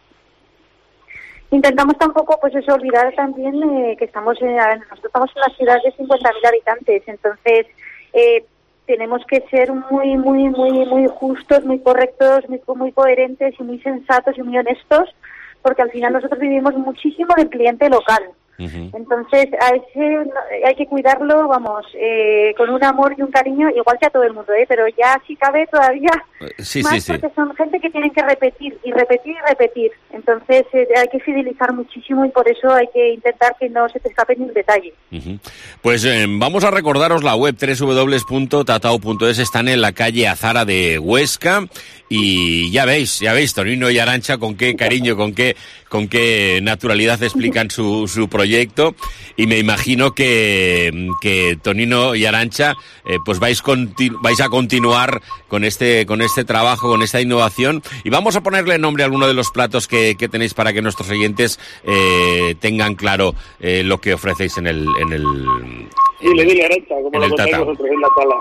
Intentamos tampoco, pues eso, olvidar también eh, que estamos en, nosotros estamos en una ciudad de cincuenta mil habitantes, entonces eh, tenemos que ser muy, muy, muy, muy justos, muy correctos, muy, muy coherentes y muy sensatos y muy honestos, porque al final nosotros vivimos muchísimo del cliente local. Uh-huh. Entonces, a ese hay que cuidarlo, vamos, eh, con un amor y un cariño, igual que a todo el mundo, ¿eh? Pero ya si cabe todavía
sí,
más,
sí, sí.
porque son gente que tienen que repetir y repetir y repetir. Entonces, eh, hay que fidelizar muchísimo y por eso hay que intentar que no se te escape ni un detalle.
Uh-huh. Pues eh, vamos a recordaros la web doble u doble u doble u punto tatao punto es, están en la calle Azara de Huesca. Y ya veis, ya veis, Tonino y Arantxa con qué cariño, con qué con qué naturalidad explican su, su proyecto. Y me imagino que, que Tonino y Arantxa eh, pues vais, continu- vais a continuar con este con este trabajo, con esta innovación. Y vamos a ponerle nombre a alguno de los platos que, que tenéis para que nuestros oyentes eh, tengan claro eh, lo que ofrecéis en el... En el
dile, dile, Arantxa, como lo contáis vosotros en la sala.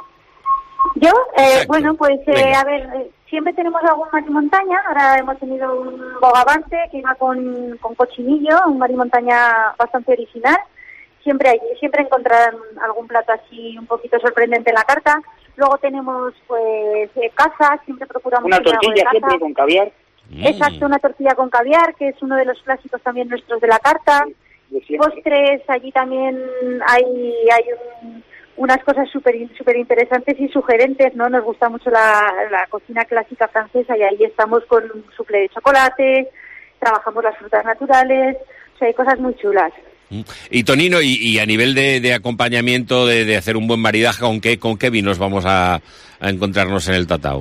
Yo, eh, bueno, pues eh, a ver, eh, siempre tenemos algún marimontaña. Ahora hemos tenido un bogavante que iba con, con cochinillo, un marimontaña bastante original. Siempre hay, siempre encontrarán algún plato así un poquito sorprendente en la carta. Luego tenemos, pues, eh, caza, siempre procuramos...
Una tortilla siempre con caviar.
Exacto, una tortilla con caviar, que es uno de los clásicos también nuestros de la carta.
Sí,
postres, allí también hay, hay un... unas cosas súper super interesantes y sugerentes, ¿no? Nos gusta mucho la, la cocina clásica francesa y ahí estamos con un soufflé de chocolate, trabajamos las frutas naturales, o sea, hay cosas muy chulas.
Y Tonino, y, y a nivel de, de acompañamiento, de, de hacer un buen maridaje, ¿con qué, con qué vinos vamos a, a encontrarnos en el Tatao?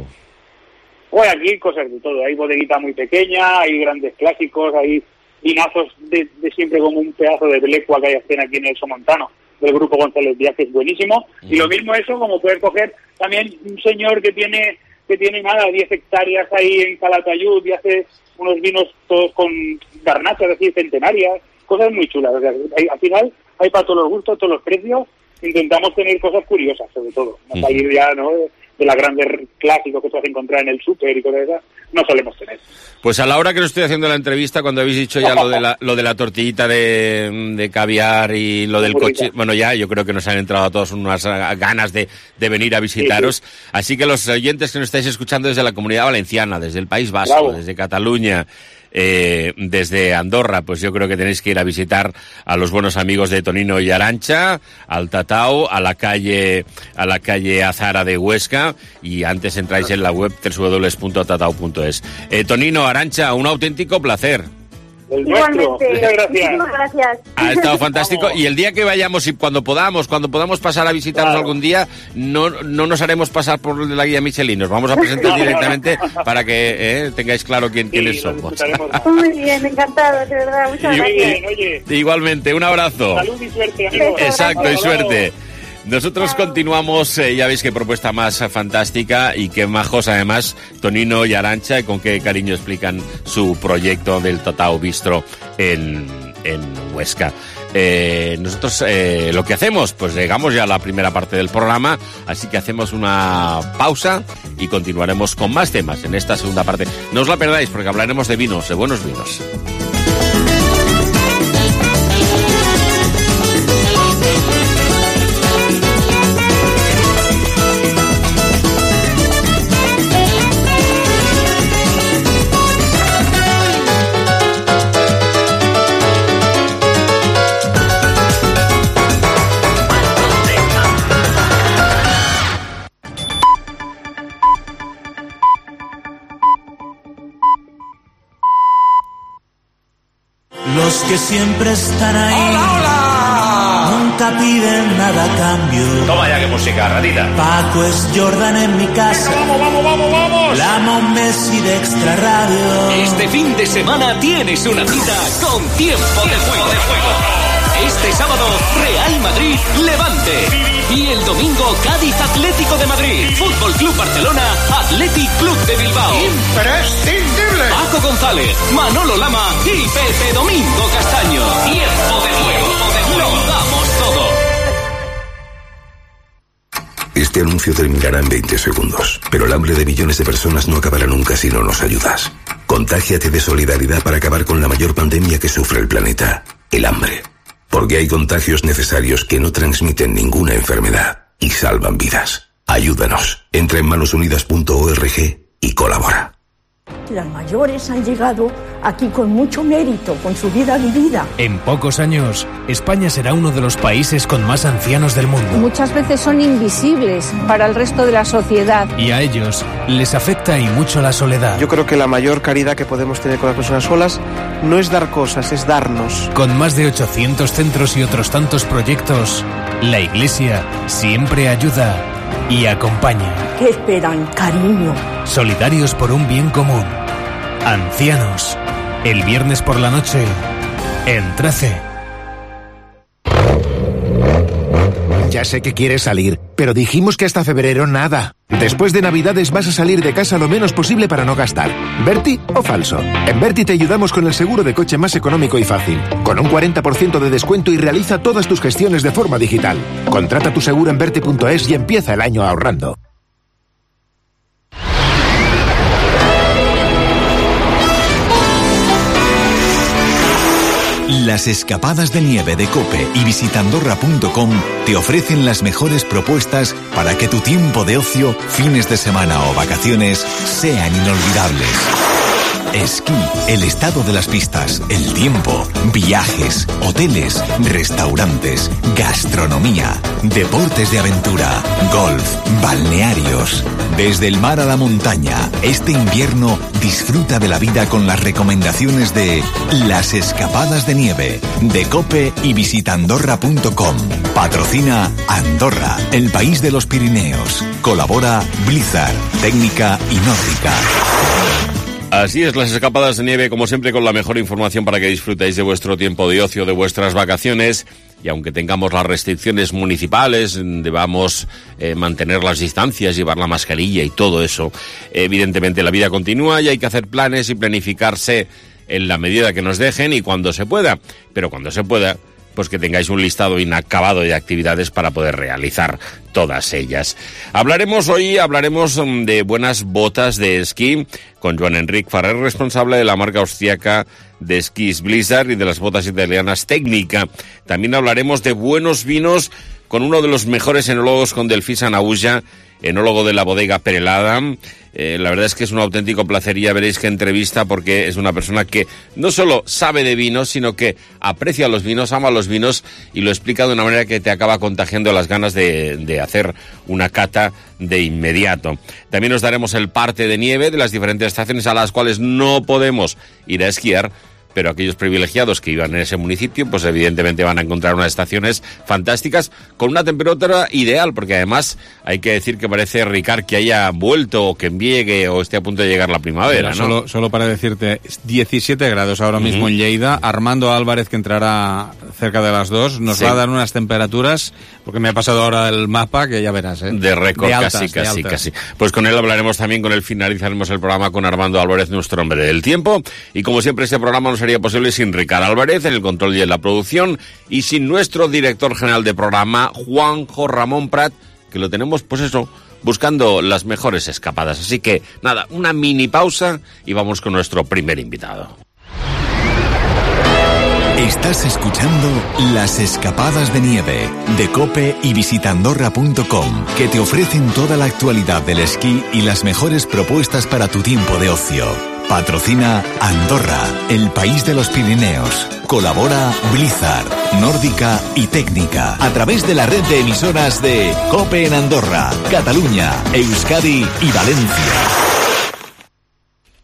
Bueno, aquí hay cosas de todo, hay bodeguita muy pequeña, hay grandes clásicos, hay vinazos de, de siempre como un pedazo de blecua que hay aquí en el Somontano, del grupo González Díaz, que es buenísimo. Uh-huh. Y lo mismo eso, como poder coger también un señor que tiene que tiene nada, diez hectáreas ahí en Calatayud y hace unos vinos todos con garnachas, es decir, centenarias, cosas muy chulas. O sea, hay, al final hay para todos los gustos, todos los precios. Intentamos tener cosas curiosas, sobre todo. No salir uh-huh. ya, ¿no?, de las grandes clásicos que tú vas a encontrar en el súper y cosas de esas, no solemos tener.
Pues a la hora que os estoy haciendo la entrevista, cuando habéis dicho ya lo de la, lo de la tortillita de, de caviar y lo del coche, bueno, ya yo creo que nos han entrado a todos unas ganas de, de venir a visitaros. Sí, sí. Así que los oyentes que nos estáis escuchando desde la Comunidad Valenciana, desde el País Vasco, Bravo. desde Cataluña, Eh, desde Andorra, pues yo creo que tenéis que ir a visitar a los buenos amigos de Tonino y Arantxa, al Tatao, a la calle a la calle Azara de Huesca, y antes entráis en la web doble u doble u doble u punto tatao punto es. Eh, Tonino, Arantxa, un auténtico placer.
El nuestro. Muchas gracias.
Muchas gracias.
Ha estado fantástico. Vamos. Y el día que vayamos y cuando podamos, cuando podamos pasar a visitarnos claro. algún día, no no nos haremos pasar por la guía Michelin. Nos vamos a presentar directamente para que eh, tengáis claro quién, sí, quiénes somos.
Muy bien, encantado, de verdad. Muchas
y,
gracias.
Bien, oye.
Igualmente, un abrazo.
Salud y suerte, amigos.
Exacto, y suerte. Nosotros continuamos, eh, ya veis qué propuesta más fantástica y qué majos además Tonino y Arantxa, y con qué cariño explican su proyecto del Tatao Bistro en, en Huesca. Eh, nosotros eh, lo que hacemos, pues llegamos ya a la primera parte del programa, así que hacemos una pausa y continuaremos con más temas en esta segunda parte. No os la perdáis porque hablaremos de vinos, de buenos vinos.
los que siempre están ahí.
¡Hola, hola!
Nunca piden nada a cambio.
Toma ya que música, ratita.
Paco es Jordan en mi casa.
Venga, vamos, vamos, vamos, vamos.
Lama un Messi de Extra Radio.
Este fin de semana tienes una cita con Tiempo de Juego. De juego. Este sábado, Real Madrid, Levante. Y el domingo, Cádiz Atlético de Madrid. Fútbol Club Barcelona, Athletic Club de Bilbao.
¡Imprescindible!
Paco González, Manolo Lama y Pepe Domingo Castaño. Tiempo de Juego. Lo damos todo.
Este anuncio terminará en veinte segundos, pero el hambre de millones de personas no acabará nunca si no nos ayudas. Contágiate de solidaridad para acabar con la mayor pandemia que sufre el planeta, el hambre. Porque hay contagios necesarios que no transmiten ninguna enfermedad y salvan vidas. Ayúdanos. Entra en manos unidas punto org y colabora.
Las mayores han llegado aquí con mucho mérito, con su vida vivida.
En pocos años, España será uno de los países con más ancianos del mundo.
Muchas veces son invisibles para el resto de la sociedad.
Y a ellos les afecta y mucho la soledad.
Yo creo que la mayor caridad que podemos tener con las personas solas no es dar cosas, es darnos.
Con más de ochocientos centros y otros tantos proyectos, la Iglesia siempre ayuda y acompaña.
¿Qué esperan, cariño?
Solidarios por un bien común. Ancianos. El viernes por la noche, en trece.
Ya sé que quieres salir, pero dijimos que hasta febrero nada. Después de Navidades vas a salir de casa lo menos posible para no gastar. ¿Berti o falso? En Berti te ayudamos con el seguro de coche más económico y fácil, con un cuarenta por ciento de descuento y realiza todas tus gestiones de forma digital. Contrata tu seguro en berti punto es y empieza el año ahorrando.
Las escapadas de nieve de COPE y visitandorra punto com te ofrecen las mejores propuestas para que tu tiempo de ocio, fines de semana o vacaciones sean inolvidables. Esquí, el estado de las pistas, el tiempo, viajes, hoteles, restaurantes, gastronomía, deportes de aventura, golf, balnearios. Desde el mar a la montaña, este invierno disfruta de la vida con las recomendaciones de Las Escapadas de Nieve, de COPE y visitandorra punto com. Patrocina Andorra, el país de los Pirineos. Colabora Blizzard, técnica y nórdica.
Así es, las escapadas de nieve, como siempre, con la mejor información para que disfrutéis de vuestro tiempo de ocio, de vuestras vacaciones. Y aunque tengamos las restricciones municipales, debamos eh, mantener las distancias, llevar la mascarilla y todo eso, evidentemente la vida continúa y hay que hacer planes y planificarse en la medida que nos dejen y cuando se pueda. Pero cuando se pueda, pues que tengáis un listado inacabado de actividades para poder realizar todas ellas. Hablaremos hoy, hablaremos de buenas botas de esquí con Joan Enric Ferrer, responsable de la marca austriaca de esquís Blizzard y de las botas italianas Técnica. También hablaremos de buenos vinos con uno de los mejores enólogos, con Delfí Sanahuja, enólogo de la bodega Perelada. Eh, la verdad es que es un auténtico placer, ya veréis qué entrevista, porque es una persona que no solo sabe de vinos, sino que aprecia los vinos, ama los vinos y lo explica de una manera que te acaba contagiando las ganas de, de hacer una cata de inmediato. También os daremos el parte de nieve de las diferentes estaciones a las cuales no podemos ir a esquiar, pero aquellos privilegiados que iban en ese municipio, pues evidentemente van a encontrar unas estaciones fantásticas con una temperatura ideal, porque además hay que decir que parece, Ricard, que haya vuelto o que llegue o esté a punto de llegar la primavera,
Mira,
¿no?
Solo, solo para decirte, diecisiete grados ahora mismo uh-huh. en Lleida. Armando Álvarez, que entrará cerca de las dos, nos sí. va a dar unas temperaturas, porque me ha pasado ahora el mapa, que ya verás, ¿eh?
De récord,
de altas,
casi,
de
casi,
altas.
casi. Pues con él hablaremos también, con él finalizaremos el programa con Armando Álvarez, nuestro hombre del tiempo, y como siempre este programa no sería posible sin Ricard Álvarez en el control y en la producción, y sin nuestro director general de programa, Juanjo Ramón Prat, que lo tenemos, pues eso, buscando las mejores escapadas. Así que, nada, una mini pausa y vamos con nuestro primer invitado.
Estás escuchando Las Escapadas de Nieve de COPE y visitandorra punto com, que te ofrecen toda la actualidad del esquí y las mejores propuestas para tu tiempo de ocio. Patrocina Andorra, el país de los Pirineos. Colabora Blizzard, Nórdica y Técnica, a través de la red de emisoras de COPE en Andorra, Cataluña, Euskadi y Valencia.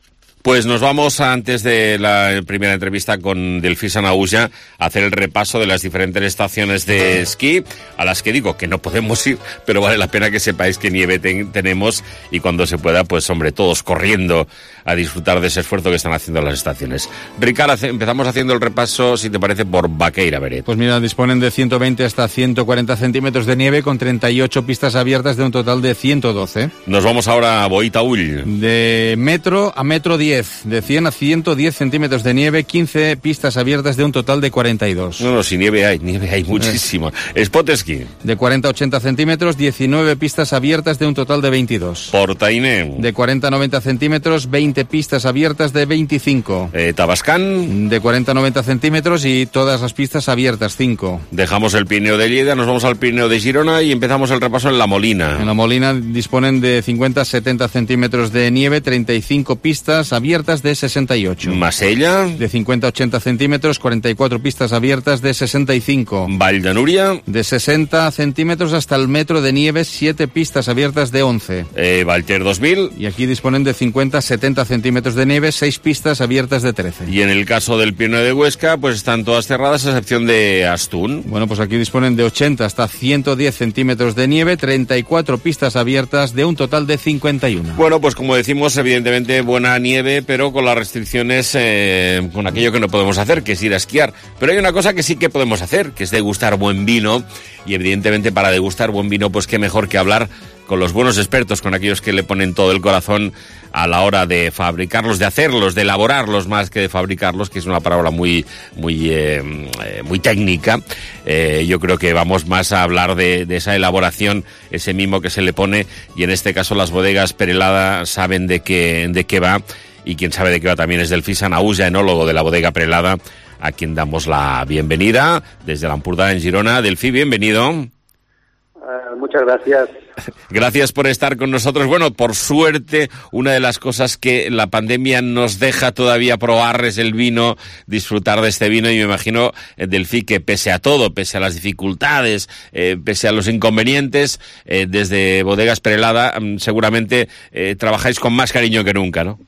Pues nos vamos, antes de la primera entrevista con Delfí Sanahuja, a hacer el repaso de las diferentes estaciones de esquí, a las que digo que no podemos ir, pero vale la pena que sepáis que nieve ten- tenemos y cuando se pueda, pues hombre, todos corriendo a disfrutar de ese esfuerzo que están haciendo las estaciones. Ricard, hace- empezamos haciendo el repaso, si te parece, por Baqueira Beret.
Pues mira, disponen de ciento veinte hasta ciento cuarenta centímetros de nieve con treinta y ocho pistas abiertas de un total de ciento doce.
Nos vamos ahora a Boitaúll.
De metro a metro diez, de cien a ciento diez centímetros de nieve, quince pistas abiertas de un total de cuarenta y dos.
No, no, si nieve hay, nieve hay muchísimo. Eh. Spot esquí.
De cuarenta a ochenta centímetros, diecinueve pistas abiertas de un total de veintidós.
Portaineu.
De cuarenta a noventa centímetros, veinte pistas abiertas de veinticinco.
Eh, Tabascan.
De cuarenta a noventa centímetros y todas las pistas abiertas, cinco.
Dejamos el Pirineo de Lleida, nos vamos al Pirineo de Girona y empezamos el repaso en La Molina.
En La Molina disponen de cincuenta a setenta centímetros de nieve, treinta y cinco pistas abiertas de sesenta y ocho.
Masella.
De cincuenta a ochenta centímetros, cuarenta y cuatro pistas abiertas de sesenta y cinco.
Vall de Núria.
De sesenta centímetros hasta el metro de nieve, siete pistas abiertas de once.
Eh, Valter dos mil.
Y aquí disponen de cincuenta a setenta centímetros de nieve, seis pistas abiertas de trece.
Y en el caso del Pirineo de Huesca, pues están todas cerradas a excepción de Astún.
Bueno, pues aquí disponen de ochenta hasta ciento diez centímetros de nieve, treinta y cuatro pistas abiertas de un total de cincuenta y uno.
Bueno, pues como decimos, evidentemente buena nieve, pero con las restricciones, eh, con aquello que no podemos hacer, que es ir a esquiar. Pero hay una cosa que sí que podemos hacer, que es degustar buen vino, y evidentemente para degustar buen vino, pues qué mejor que hablar con los buenos expertos, con aquellos que le ponen todo el corazón a la hora de fabricarlos, de hacerlos, de elaborarlos más que de fabricarlos, que es una palabra muy muy eh, muy técnica. Eh, yo creo que vamos más a hablar de, de esa elaboración, ese mimo que se le pone, y en este caso las bodegas Perelada saben de qué, de qué va, y quien sabe de qué va también es Delfí Sanahuja, enólogo de la bodega Perelada, a quien damos la bienvenida desde la Ampurdá en Girona. Delfí, bienvenido.
Uh, muchas gracias.
Gracias por estar con nosotros. Bueno, por suerte, una de las cosas que la pandemia nos deja todavía probar es el vino, disfrutar de este vino, y me imagino, eh, Delfí, que pese a todo, pese a las dificultades, eh, pese a los inconvenientes, eh, desde Bodegas Perelada, mm, seguramente eh, trabajáis con más cariño que nunca, ¿no?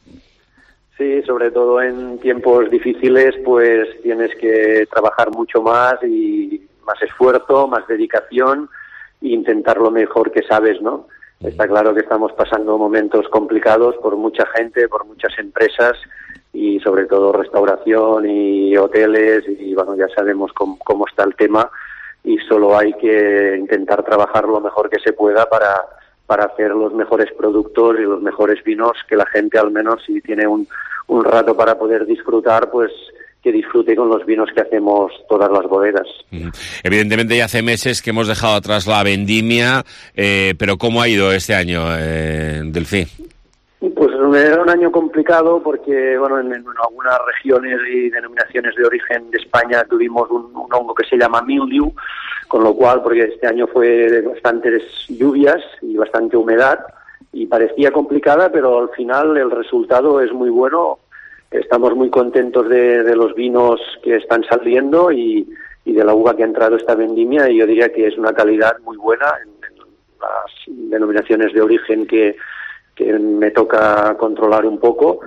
Sí, sobre todo en tiempos difíciles, pues tienes que trabajar mucho más y más esfuerzo, más dedicación, e intentar lo mejor que sabes, ¿no? Está claro que estamos pasando momentos complicados por mucha gente, por muchas empresas, y sobre todo restauración y hoteles, y bueno, ya sabemos cómo, cómo está el tema, y solo hay que intentar trabajar lo mejor que se pueda para, para hacer los mejores productos y los mejores vinos, que la gente, al menos si tiene un, un rato para poder disfrutar, pues que disfrute con los vinos que hacemos todas las bodegas.
Evidentemente ya hace meses que hemos dejado atrás la vendimia, eh, pero ¿cómo ha ido este año, eh, Delfí?
Pues era un año complicado porque, bueno, en, en algunas regiones y denominaciones de origen de España tuvimos un, un hongo que se llama mildew, con lo cual, porque este año fue de bastantes lluvias y bastante humedad, y parecía complicada, pero al final el resultado es muy bueno. Estamos muy contentos de, de los vinos que están saliendo y, y de la uva que ha entrado esta vendimia, y yo diría que es una calidad muy buena en, en las denominaciones de origen que, que me toca controlar un poco,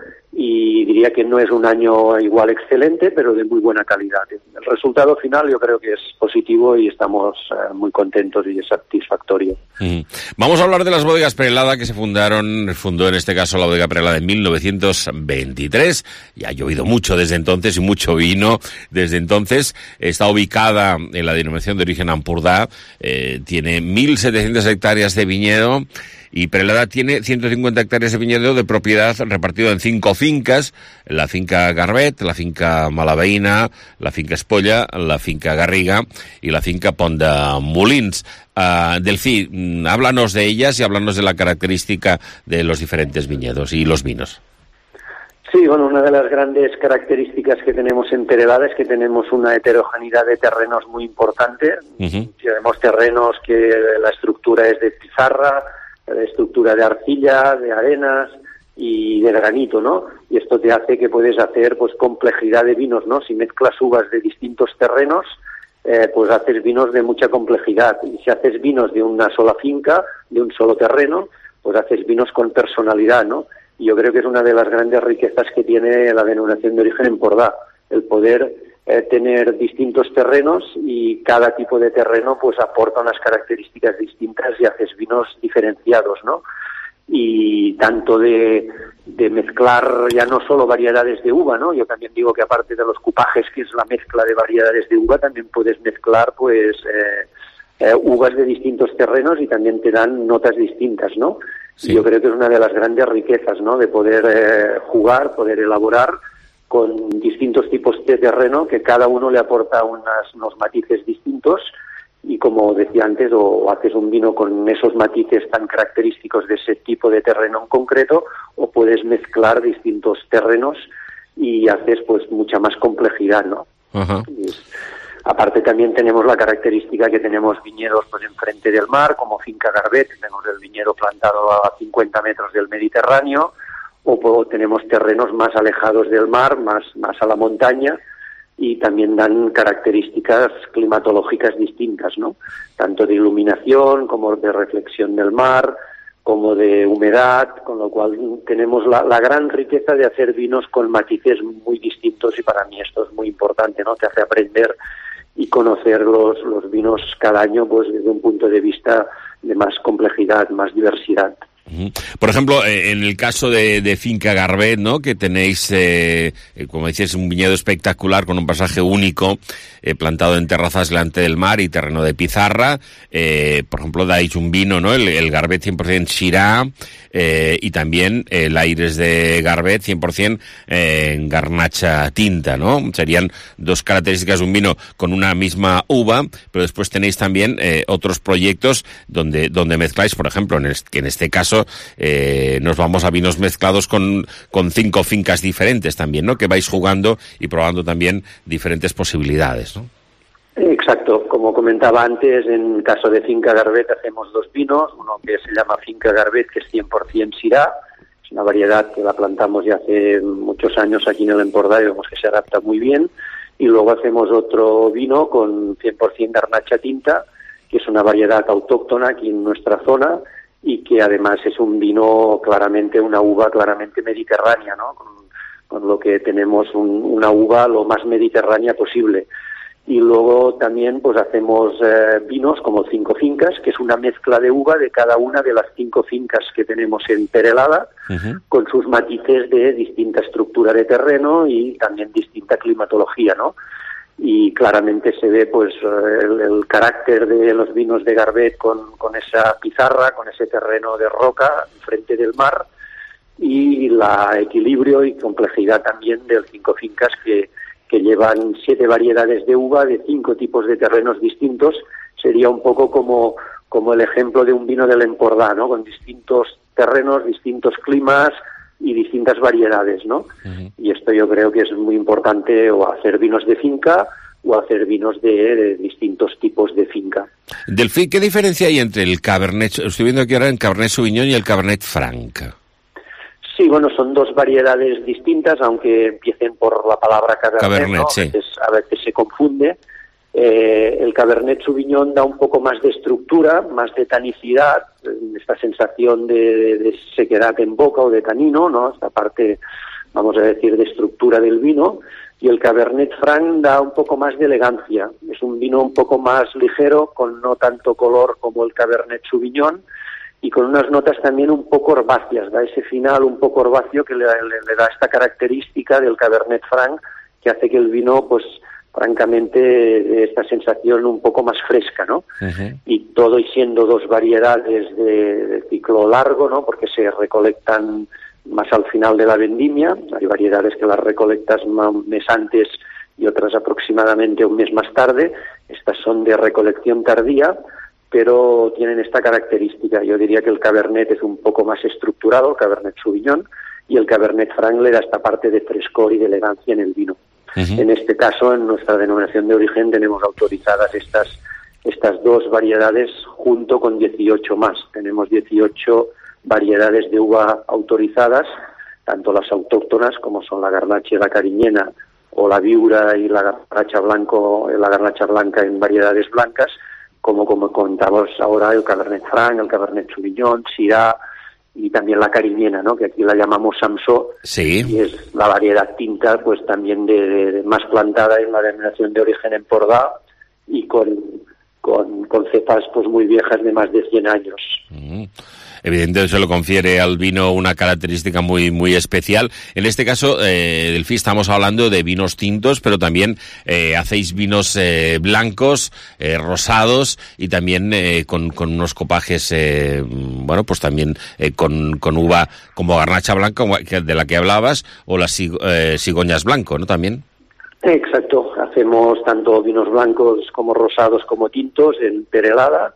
y diría que no es un año igual excelente, pero de muy buena calidad. El resultado final yo creo que es positivo y estamos uh, muy contentos y es satisfactorio.
Mm. Vamos a hablar de las bodegas Perelada, que se fundaron, fundó en este caso la bodega Perelada en mil novecientos veintitrés, y ha llovido mucho desde entonces y mucho vino desde entonces. Está ubicada en la denominación de origen Ampurdá, eh, tiene mil setecientas hectáreas de viñedo, y Perelada tiene ciento cincuenta hectáreas de viñedo de propiedad repartido en cinco fincas: la finca Garbet, la finca Malaveïna, la finca Espolla, la finca Garriga y la finca Pont de Molins. Uh, Delfí, háblanos de ellas y háblanos de la característica de los diferentes viñedos y los vinos.
Sí, bueno, una de las grandes características que tenemos en Perelada es que tenemos una heterogeneidad de terrenos muy importante. Uh-huh. Tenemos terrenos que la estructura es de pizarra, de estructura de arcilla, de arenas y de granito, ¿no? Y esto te hace que puedes hacer, pues, complejidad de vinos, ¿no? Si mezclas uvas de distintos terrenos, eh, pues haces vinos de mucha complejidad. Y si haces vinos de una sola finca, de un solo terreno, pues haces vinos con personalidad, ¿no? Y yo creo que es una de las grandes riquezas que tiene la denominación de origen Empordà, el poder eh, tener distintos terrenos y cada tipo de terreno pues aporta unas características distintas y haces vinos diferenciados, ¿no? Y tanto de, de mezclar ya no solo variedades de uva, ¿no? Yo también digo que aparte de los cupajes, que es la mezcla de variedades de uva, también puedes mezclar pues eh, eh, uvas de distintos terrenos y también te dan notas distintas, ¿no? Sí. Yo creo que es una de las grandes riquezas, ¿no? De poder eh, jugar, poder elaborar con distintos tipos de terreno que cada uno le aporta unas, unos matices distintos y, como decía antes, o, o haces un vino con esos matices tan característicos de ese tipo de terreno en concreto, o puedes mezclar distintos terrenos y haces pues mucha más complejidad, ¿no?
Uh-huh.
Y, aparte también tenemos la característica que tenemos viñedos pues enfrente del mar, como Finca Garbet, tenemos el viñedo plantado a cincuenta metros del Mediterráneo, o, o tenemos terrenos más alejados del mar, más, más a la montaña, y también dan características climatológicas distintas, ¿no? Tanto de iluminación como de reflexión del mar, como de humedad, con lo cual tenemos la, la gran riqueza de hacer vinos con matices muy distintos, y para mí esto es muy importante, ¿no? Te hace aprender y conocer los, los vinos cada año pues desde un punto de vista de más complejidad, más diversidad.
Por ejemplo, en el caso de, de Finca Garbet, ¿no? Que tenéis, eh, como decías, un viñedo espectacular con un pasaje único, eh, plantado en terrazas delante del mar y terreno de pizarra. Eh, por ejemplo, dais un vino, ¿no? El, el Garbet cien por ciento Syrah, eh, y también el Aires de Garbet cien por ciento eh, en Garnacha tinta, ¿no? Serían dos características de un vino con una misma uva, pero después tenéis también eh, otros proyectos donde, donde mezcláis, por ejemplo, en, el, que en este caso Eh, nos vamos a vinos mezclados con, con cinco fincas diferentes también, ¿no? Que vais jugando y probando también diferentes posibilidades, ¿no?
Exacto, como comentaba antes, en caso de Finca Garbet hacemos dos vinos, uno que se llama Finca Garbet, que es cien por ciento Syrah, es una variedad que la plantamos ya hace muchos años aquí en el Empordà y vemos que se adapta muy bien, y luego hacemos otro vino con cien por ciento Garnacha tinta, que es una variedad autóctona aquí en nuestra zona, y que además es un vino claramente, una uva claramente mediterránea, ¿no? Con, con lo que tenemos un, una uva lo más mediterránea posible. Y luego también pues hacemos eh, vinos como Cinco Fincas, que es una mezcla de uva de cada una de las cinco fincas que tenemos en Perelada, uh-huh. con sus matices de distinta estructura de terreno y también distinta climatología, ¿no? Y claramente se ve pues el, el carácter de los vinos de Garbet con, con esa pizarra, con ese terreno de roca frente del mar, y el equilibrio y complejidad también del Cinco Fincas, que, que llevan siete variedades de uva de cinco tipos de terrenos distintos. Sería un poco como, como el ejemplo de un vino del Empordà, ¿no? Con distintos terrenos, distintos climas y distintas variedades, ¿no? Uh-huh. Y esto yo creo que es muy importante, o hacer vinos de finca o hacer vinos de, de distintos tipos de finca.
Delfí, ¿qué diferencia hay entre el Cabernet, estoy viendo aquí ahora, el Cabernet Sauvignon y el Cabernet Franc?
Sí, bueno, son dos variedades distintas, aunque empiecen por la palabra Cabernet, Cabernet, ¿no? Sí. A veces, a veces se confunde. Eh, el Cabernet Sauvignon da un poco más de estructura, más de tanicidad, esta sensación de, de sequedad en boca o de tanino, ¿no? Esta parte, vamos a decir, de estructura del vino. Y el Cabernet Franc da un poco más de elegancia. Es un vino un poco más ligero, con no tanto color como el Cabernet Sauvignon, y con unas notas también un poco herbáceas. Da ese final un poco herbáceo que le, le, le da esta característica del Cabernet Franc, que hace que el vino, pues, francamente, esta sensación un poco más fresca, ¿no? Uh-huh. Y todo y siendo dos variedades de, de ciclo largo, ¿no? Porque se recolectan más al final de la vendimia. Hay variedades que las recolectas un mes antes y otras aproximadamente un mes más tarde. Estas son de recolección tardía, pero tienen esta característica. Yo diría que el Cabernet es un poco más estructurado, el Cabernet Sauvignon, y el Cabernet Franc le da esta parte de frescor y de elegancia en el vino. Uh-huh. En este caso, en nuestra denominación de origen, tenemos autorizadas estas, estas dos variedades junto con dieciocho más. Tenemos dieciocho variedades de uva autorizadas, tanto las autóctonas, como son la Garnacha y la Cariñena, o la Viura y la Garnacha Blanco, la Garnacha Blanca en variedades blancas, como como contamos ahora el Cabernet Franc, el Cabernet Sauvignon, Syrah y también la cariñena, ¿no? Que aquí la llamamos Samsó,
sí.
Y es la variedad tinta, pues también de, de, de más plantada en la denominación de origen Empordà y con, con, con cepas pues muy viejas de más de cien años.
Mm. Evidentemente eso le confiere al vino una característica muy muy especial. En este caso, eh, Delfí, estamos hablando de vinos tintos, pero también eh, hacéis vinos eh, blancos, eh, rosados y también eh, con, con unos copajes, eh, bueno, pues también eh, con, con uva como garnacha blanca, de la que hablabas, o las cig- eh, cigonyas blanco, ¿no? También.
Exacto, hacemos tanto vinos blancos como rosados como tintos en perelada.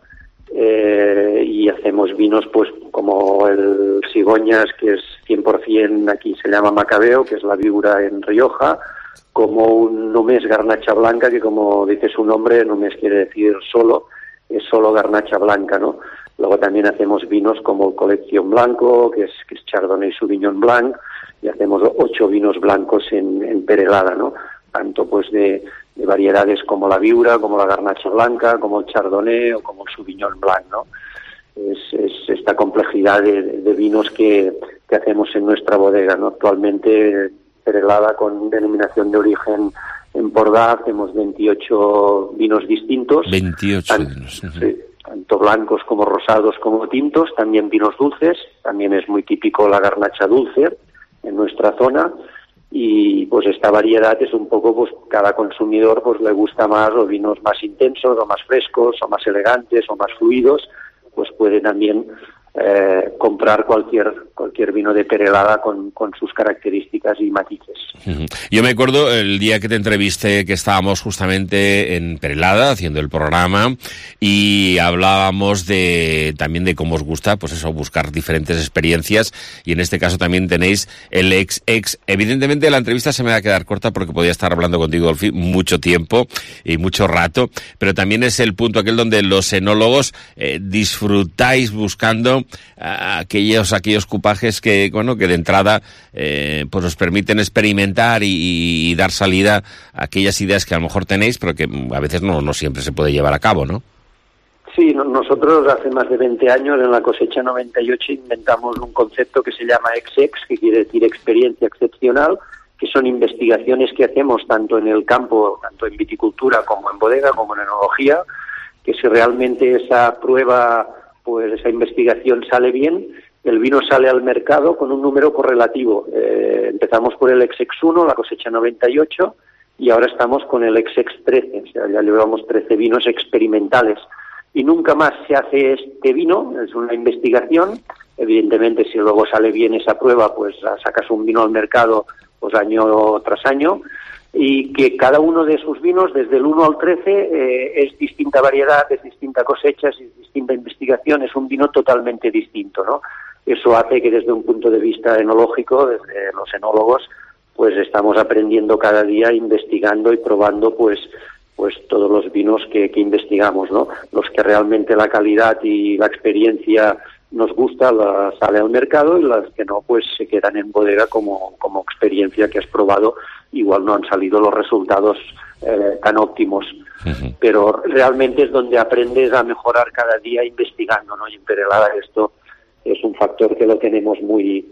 Eh, y hacemos vinos pues como el Cigonyas, que es cien por ciento, aquí se llama Macabeo, que es la Viura en Rioja, como un només Garnacha Blanca, que como dice su nombre, només quiere decir solo, es solo Garnacha Blanca, ¿no? Luego también hacemos vinos como el Colección Blanco, que es, que es Chardonnay Sauvignon Blanc, y hacemos ocho vinos blancos en, en perelada, ¿no? Tanto pues de, de variedades como la Viura, como la Garnacha Blanca, como el Chardonnay o como el Sauvignon Blanc, ¿no? Es, es esta complejidad de, de vinos que, que hacemos en nuestra bodega, ¿no? Actualmente perelada con denominación de origen Empordà, hacemos veintiocho vinos distintos.
veintiocho
Tan,
vinos.
Sí, tanto blancos como rosados como tintos, también vinos dulces, también es muy típico la garnacha dulce en nuestra zona. Y pues esta variedad es un poco, pues cada consumidor pues le gusta más o vinos más intensos o más frescos o más elegantes o más fluidos, pues puede también eh, comprar cualquier cualquier vino de perelada con, con sus características y matices.
Yo me acuerdo el día que te entrevisté, que estábamos justamente en Perelada haciendo el programa y hablábamos de también de cómo os gusta, pues eso, buscar diferentes experiencias, y en este caso también tenéis el ex ex. Evidentemente la entrevista se me va a quedar corta porque podía estar hablando contigo, Delfí, mucho tiempo y mucho rato, pero también es el punto aquel donde los enólogos eh, disfrutáis buscando uh, aquellos aquellos cupajes que, bueno, que de entrada eh, pues os permiten experimentar y, y dar salida a aquellas ideas que a lo mejor tenéis, pero que a veces no, no siempre se puede llevar a cabo, ¿no?
Sí, no, nosotros hace más de veinte años en la cosecha noventa y ocho inventamos un concepto que se llama ex ex, que quiere decir experiencia excepcional, que son investigaciones que hacemos tanto en el campo, tanto en viticultura como en bodega, como en enología, que si realmente esa prueba, pues esa investigación sale bien, el vino sale al mercado con un número correlativo. Eh, empezamos por el ex ex uno, la cosecha noventa y ocho, y ahora estamos con el ex ex trece, o sea, ya llevamos trece vinos experimentales. Y nunca más se hace este vino, es una investigación. Evidentemente, si luego sale bien esa prueba, pues sacas un vino al mercado pues año tras año, y que cada uno de sus vinos, desde el uno al trece, eh, es distinta variedad, es distinta cosecha, es distinta investigación, es un vino totalmente distinto, ¿no? Eso hace que desde un punto de vista enológico, desde los enólogos, pues estamos aprendiendo cada día, investigando y probando, pues pues todos los vinos que, que investigamos, ¿no? Los que realmente la calidad y la experiencia nos gusta, la sale al mercado, y las que no, pues se quedan en bodega como, como experiencia que has probado. Igual no han salido los resultados eh, tan óptimos, uh-huh. Pero realmente es donde aprendes a mejorar cada día investigando, ¿no? Y en Perelada esto es un factor que lo tenemos muy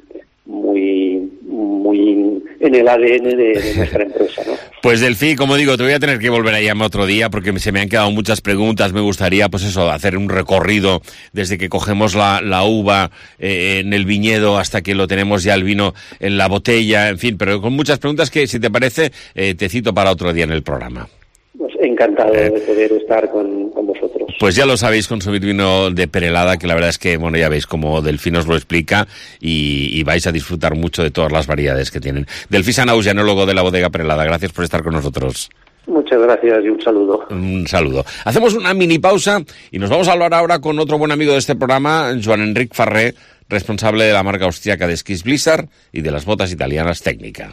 muy muy en el A D N de, de nuestra empresa, ¿no?
Pues Delfí, como digo, te voy a tener que volver a llamar otro día porque se me han quedado muchas preguntas. Me gustaría, pues eso, hacer un recorrido desde que cogemos la, la uva eh, en el viñedo hasta que lo tenemos ya el vino en la botella, en fin, pero con muchas preguntas que, si te parece, eh, te cito para otro día en el programa.
Pues encantado eh, de poder estar con, con vosotros.
Pues ya lo sabéis, consumir vino de Perelada, que la verdad es que, bueno, ya veis como Delfí nos lo explica, y, y vais a disfrutar mucho de todas las variedades que tienen. Delfí Sanaus, enólogo de la bodega Perelada, gracias por estar con nosotros.
Muchas gracias y un saludo.
Un saludo. Hacemos una mini pausa y nos vamos a hablar ahora con otro buen amigo de este programa, Joan Enric Farré, responsable de la marca austriaca de esquís Blizzard y de las botas italianas Técnica.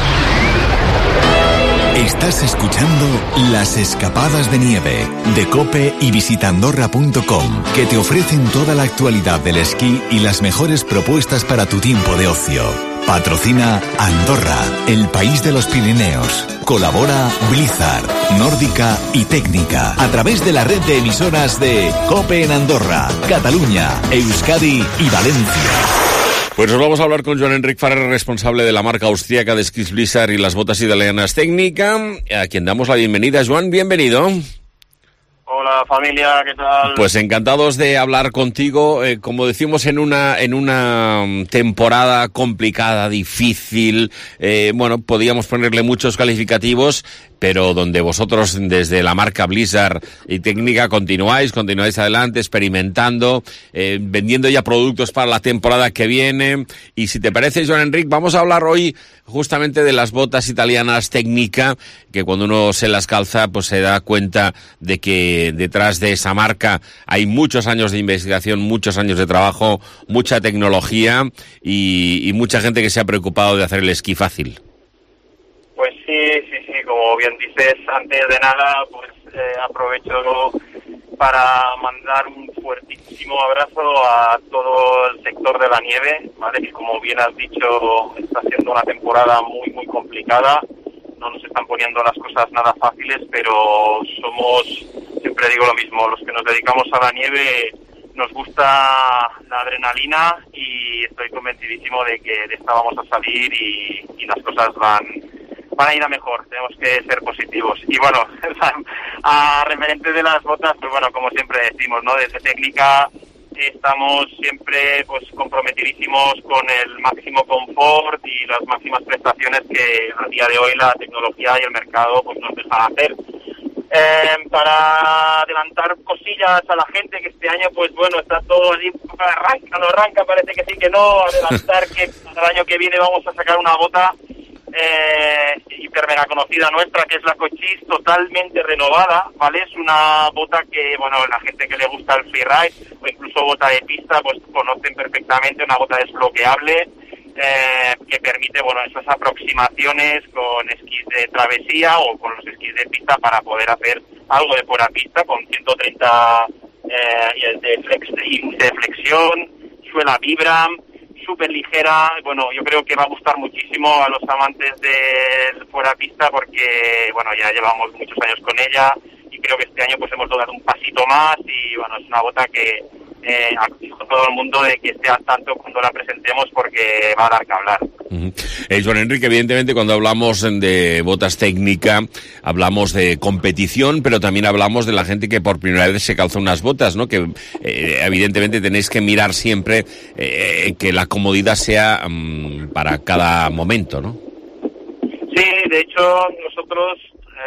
Estás escuchando Las Escapadas de Nieve de COPE y visitandorra punto com, que te ofrecen toda la actualidad del esquí y las mejores propuestas para tu tiempo de ocio. Patrocina Andorra, el país de los Pirineos. Colabora Blizzard, Nórdica y Técnica a través de la red de emisoras de COPE en Andorra, Cataluña, Euskadi y Valencia.
Pues nos vamos a hablar con Joan Enric Farrer, responsable de la marca austríaca de esquís Blizzard y las botas italianas Técnica, a quien damos la bienvenida. Joan, bienvenido.
Hola familia, ¿qué tal?
Pues encantados de hablar contigo, eh, como decimos, en una en una temporada complicada, difícil, eh, bueno, podíamos ponerle muchos calificativos, pero donde vosotros desde la marca Blizzard y Técnica continuáis, continuáis adelante, experimentando, eh, vendiendo ya productos para la temporada que viene. Y si te parece, Joan Enric, vamos a hablar hoy justamente de las botas italianas Técnica, que cuando uno se las calza, pues se da cuenta de que detrás de esa marca hay muchos años de investigación, muchos años de trabajo, mucha tecnología y, y mucha gente que se ha preocupado de hacer el esquí fácil.
Pues sí, sí, sí, como bien dices, antes de nada, pues eh, aprovecho para mandar un fuertísimo abrazo a todo el sector de la nieve, ¿vale? Que como bien has dicho, está siendo una temporada muy, muy complicada. No nos están poniendo las cosas nada fáciles, pero somos, siempre digo lo mismo, los que nos dedicamos a la nieve nos gusta la adrenalina y estoy convencidísimo de que de esta vamos a salir y, y las cosas van... van a ir a mejor, tenemos que ser positivos. Y bueno, a referente de las botas, pues bueno, como siempre decimos, ¿no? Desde Técnica estamos siempre pues comprometidísimos con el máximo confort y las máximas prestaciones que a día de hoy la tecnología y el mercado pues nos dejan hacer. Eh, para adelantar cosillas a la gente, que este año pues bueno, está todo allí, arranca, no arranca, parece que sí, que no, adelantar que el año que viene vamos a sacar una bota Eh, hiper mega conocida nuestra, que es la Cochise, totalmente renovada, ¿vale? Es una bota que, bueno, la gente que le gusta el freeride o incluso bota de pista, pues conocen perfectamente, una bota desbloqueable eh, que permite, bueno, esas aproximaciones con esquís de travesía o con los esquís de pista para poder hacer algo de fuera pista con ciento treinta eh, de, flex, de flexión, suela Vibram, súper ligera. Bueno, yo creo que va a gustar muchísimo a los amantes del fuera pista porque, bueno, ya llevamos muchos años con ella y creo que este año pues hemos dado un pasito más y, bueno, es una bota que eh, aconsejo a todo el mundo de que esté al tanto cuando la presentemos porque va a dar que hablar.
Uh-huh. Eh, Joan Enric, evidentemente cuando hablamos de botas Técnica hablamos de competición, pero también hablamos de la gente que por primera vez se calza unas botas, ¿no? Que eh, evidentemente tenéis que mirar siempre eh, que la comodidad sea um, para cada momento, ¿no?
Sí, de hecho nosotros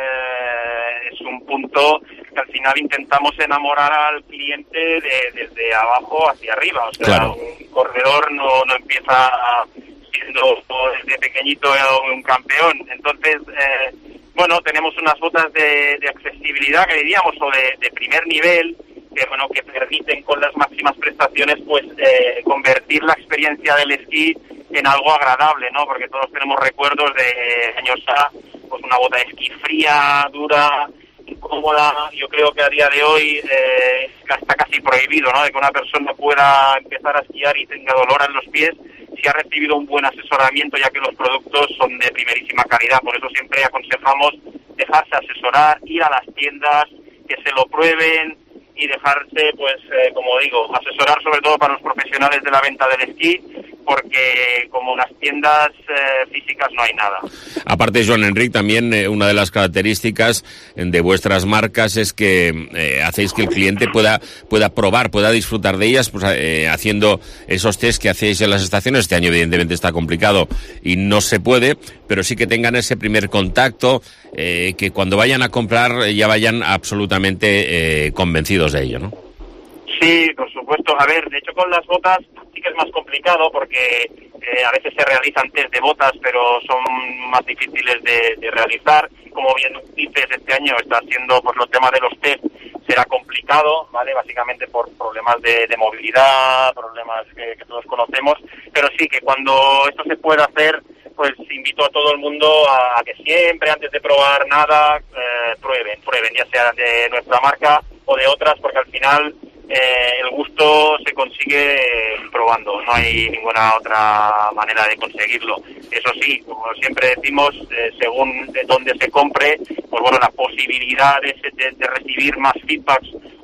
eh, es un punto que al final intentamos enamorar al cliente de, desde abajo hacia arriba, o sea, claro. Un corredor no, no empieza a siendo desde pequeñito un campeón. Entonces, eh, bueno, tenemos unas botas de, de accesibilidad, que diríamos, o de, de primer nivel, que bueno, que permiten con las máximas prestaciones, pues, eh, convertir la experiencia del esquí en algo agradable, ¿no? Porque todos tenemos recuerdos de años A, pues una bota de esquí fría, dura, incómoda. Yo creo que a día de hoy eh, está casi prohibido, ¿no? De que una persona pueda empezar a esquiar y tenga dolor en los pies si ha recibido un buen asesoramiento, ya que los productos son de primerísima calidad. Por eso siempre aconsejamos dejarse asesorar, ir a las tiendas, que se lo prueben y dejarse, pues, eh, como digo, asesorar sobre todo para los profesionales de la venta del esquí, porque como las tiendas eh, físicas no hay nada.
Aparte, Joan Enric, también eh, una de las características de vuestras marcas es que eh, hacéis que el cliente pueda pueda probar, pueda disfrutar de ellas, pues eh, haciendo esos test que hacéis en las estaciones. Este año evidentemente está complicado y no se puede, pero sí que tengan ese primer contacto, eh, que cuando vayan a comprar ya vayan absolutamente eh, convencidos de ello, ¿no?
Sí, por supuesto. A ver, de hecho con las botas sí que es más complicado porque eh, a veces se realizan test de botas, pero son más difíciles de, de realizar. Como bien dices, este año está haciendo, pues, los temas de los test será complicado, ¿vale? Básicamente por problemas de, de movilidad, problemas que, que todos conocemos, pero sí que cuando esto se pueda hacer, pues invito a todo el mundo a, a que siempre, antes de probar nada, eh, prueben, prueben, ya sea de nuestra marca o de otras, porque al final eh, el gusto se consigue probando, no hay ninguna otra manera de conseguirlo. Eso sí, como siempre decimos, eh, según de dónde se compre, pues bueno, la posibilidad de, de, de recibir más feedbacks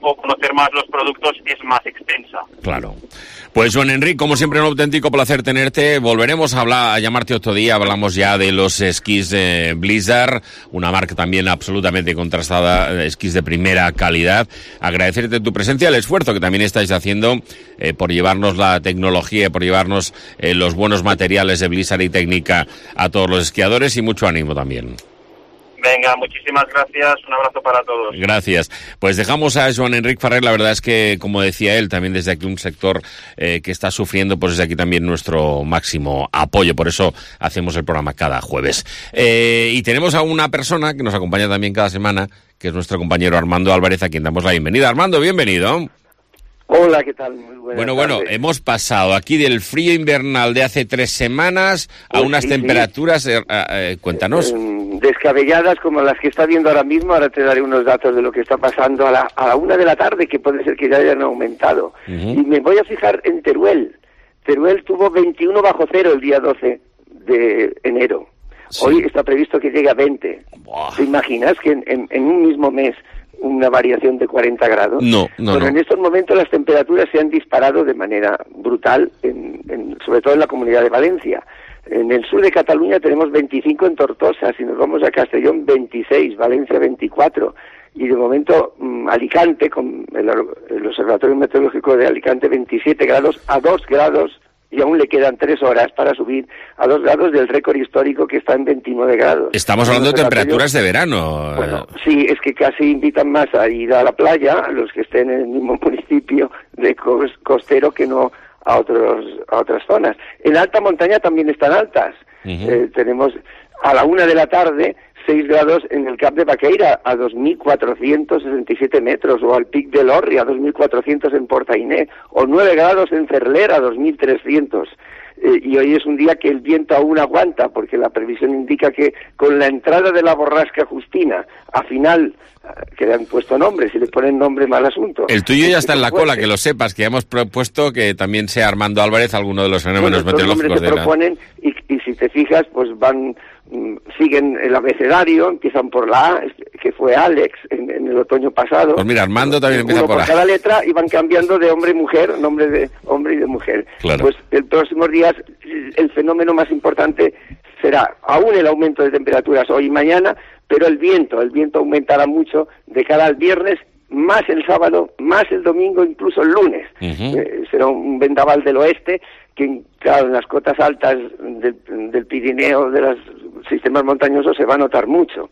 o conocer más los productos es más extensa.
Claro. Pues Joan Enric, como siempre, un auténtico placer tenerte. Volveremos a hablar, a llamarte otro día. Hablamos ya de los esquís eh, Blizzard, una marca también absolutamente contrastada, esquís de primera calidad. Agradecerte tu presencia, el esfuerzo que también estáis haciendo eh, por llevarnos la tecnología, por llevarnos eh, los buenos materiales de Blizzard y técnica a todos los esquiadores, y mucho ánimo también.
Venga, muchísimas gracias, un abrazo para todos.
Gracias. Pues dejamos a Joan Enric Ferrer. La verdad es que, como decía él, también desde aquí un sector eh, que está sufriendo, pues desde aquí también nuestro máximo apoyo. Por eso hacemos el programa cada jueves. Eh, y tenemos a una persona que nos acompaña también cada semana, que es nuestro compañero Armando Álvarez, a quien damos la bienvenida. Armando, bienvenido.
Hola, ¿qué tal? Muy buenas
Bueno, bueno,
tardes.
hemos pasado aquí del frío invernal de hace tres semanas a
Pues
unas
sí,
temperaturas, eh, eh, cuéntanos.
Eh, descabelladas como las que está viendo ahora mismo. Ahora te daré unos datos de lo que está pasando a la, a la una de la tarde, que puede ser que ya hayan aumentado.
Uh-huh.
Y me voy a fijar en Teruel. Teruel tuvo veintiuno bajo cero el día doce de enero.
Sí.
Hoy está previsto que llegue a veinte.
Buah.
¿Te imaginas que en, en, en un mismo mes una variación de cuarenta grados?
No, no,
Bueno,
no.
en estos momentos las temperaturas se han disparado de manera brutal, en, en, sobre todo en la Comunidad de Valencia. En el sur de Cataluña tenemos veinticinco en Tortosa, si nos vamos a Castellón veintiséis, Valencia veinticuatro, y de momento mmm, Alicante, con el, el Observatorio Meteorológico de Alicante, veintisiete grados, a dos grados, y aún le quedan tres horas para subir a dos grados del récord histórico, que está en veintinueve grados.
Estamos hablando de temperaturas de verano.
Bueno, sí, es que casi invitan más a ir a la playa, a los que estén en el mismo municipio de cos- costero, que no a otros a otras zonas. En alta montaña también están altas.
Uh-huh.
Eh, tenemos a la una de la tarde seis grados en el Cap de Baqueira, a dos mil cuatrocientos sesenta y siete metros, o al Pic de Lorri, a dos mil cuatrocientos en Portainé, o nueve grados en Cerler, a dos mil trescientos. Eh, y hoy es un día que el viento aún aguanta, porque la previsión indica que con la entrada de la borrasca Justina, a final, que le han puesto nombre, si le ponen nombre mal asunto.
El tuyo ya está en la
fuerte.
cola, que lo sepas, que ya hemos propuesto que también sea Armando Álvarez alguno de los fenómenos
Bueno, estos nombres
meteorológicos
se
de la...
proponen y, y si te fijas, pues van, mm, siguen el abecedario, empiezan por la A, que fue Alex en, en el otoño pasado.
Pues mira, Armando también empieza
Uno
por
por
A.
cada letra, y van cambiando de hombre y mujer, nombre de hombre y de mujer.
Claro.
Pues el próximos días el fenómeno más importante será aún el aumento de temperaturas hoy y mañana, pero el viento, el viento aumentará mucho de cara al viernes, más el sábado, más el domingo, incluso el lunes.
Uh-huh.
Eh, será un vendaval del oeste que, claro, en las cotas altas del, del Pirineo, de los sistemas montañosos, se va a notar mucho.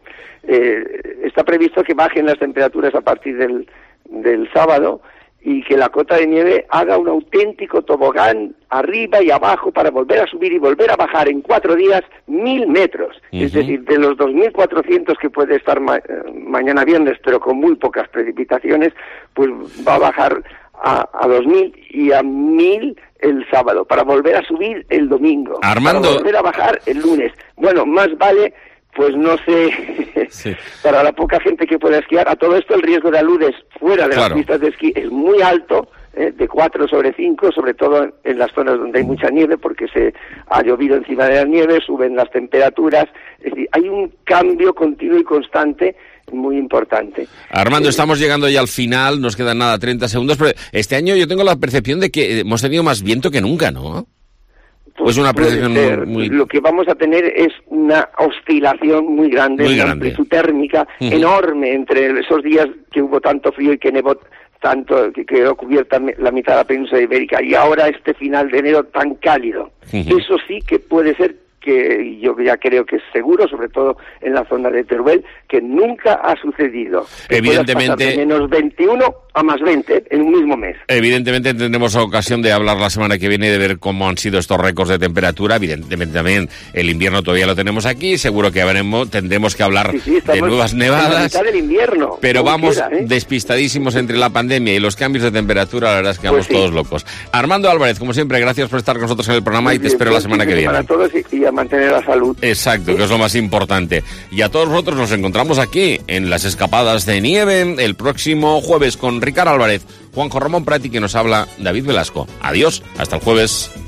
Eh, está previsto que bajen las temperaturas a partir del, del sábado, y que la cota de nieve haga un auténtico tobogán arriba y abajo para volver a subir y volver a bajar en cuatro días mil metros. Uh-huh. Es decir, de los dos mil cuatrocientos que puede estar ma- mañana viernes, pero con muy pocas precipitaciones, pues va a bajar a, a dos mil y a mil el sábado, para volver a subir el domingo,
Armando...
para volver a bajar el lunes. Bueno, más vale... Pues no sé, sí. Para la poca gente que pueda esquiar, a todo esto el riesgo de aludes fuera de
claro.
las pistas de esquí es muy alto, eh, de cuatro sobre cinco, sobre todo en las zonas donde hay mucha nieve, porque se ha llovido encima de la nieve, suben las temperaturas, es decir, hay un cambio continuo y constante muy importante.
Armando, eh, estamos llegando ya al final, nos quedan nada, treinta segundos, pero este año yo tengo la percepción de que hemos tenido más viento que nunca, ¿no? Pues una percepción muy, muy...
Lo que vamos a tener es una oscilación muy grande,
muy
una
grande.
amplitud térmica uh-huh. enorme entre esos días que hubo tanto frío y que nevó tanto, que quedó cubierta la mitad de la península ibérica, y ahora este final de enero tan cálido. Uh-huh. Eso sí que puede ser, que yo ya creo que es seguro, sobre todo en la zona de Teruel, que nunca ha sucedido. Que
evidentemente
de menos veintiuno a más veinte en un mismo mes.
Evidentemente tendremos ocasión de hablar la semana que viene y de ver cómo han sido estos récords de temperatura. Evidentemente también el invierno todavía lo tenemos aquí, seguro que habremos, tendremos que hablar
sí, sí,
de nuevas nevadas.
En la mitad del invierno.
Pero vamos
quiera, ¿eh?
despistadísimos entre la pandemia y los cambios de temperatura, la verdad es que vamos
pues sí.
todos locos. Armando Álvarez, como siempre, gracias por estar con nosotros en el programa pues y te espero la semana que viene.
Para todos y, y a mantener la salud.
Exacto, ¿sí? Que es lo más importante. Y a todos nosotros nos encontramos aquí en las escapadas de nieve el próximo jueves con Ricard Álvarez, Juanjo Ramón Prati, que nos habla David Velasco. Adiós, hasta el jueves.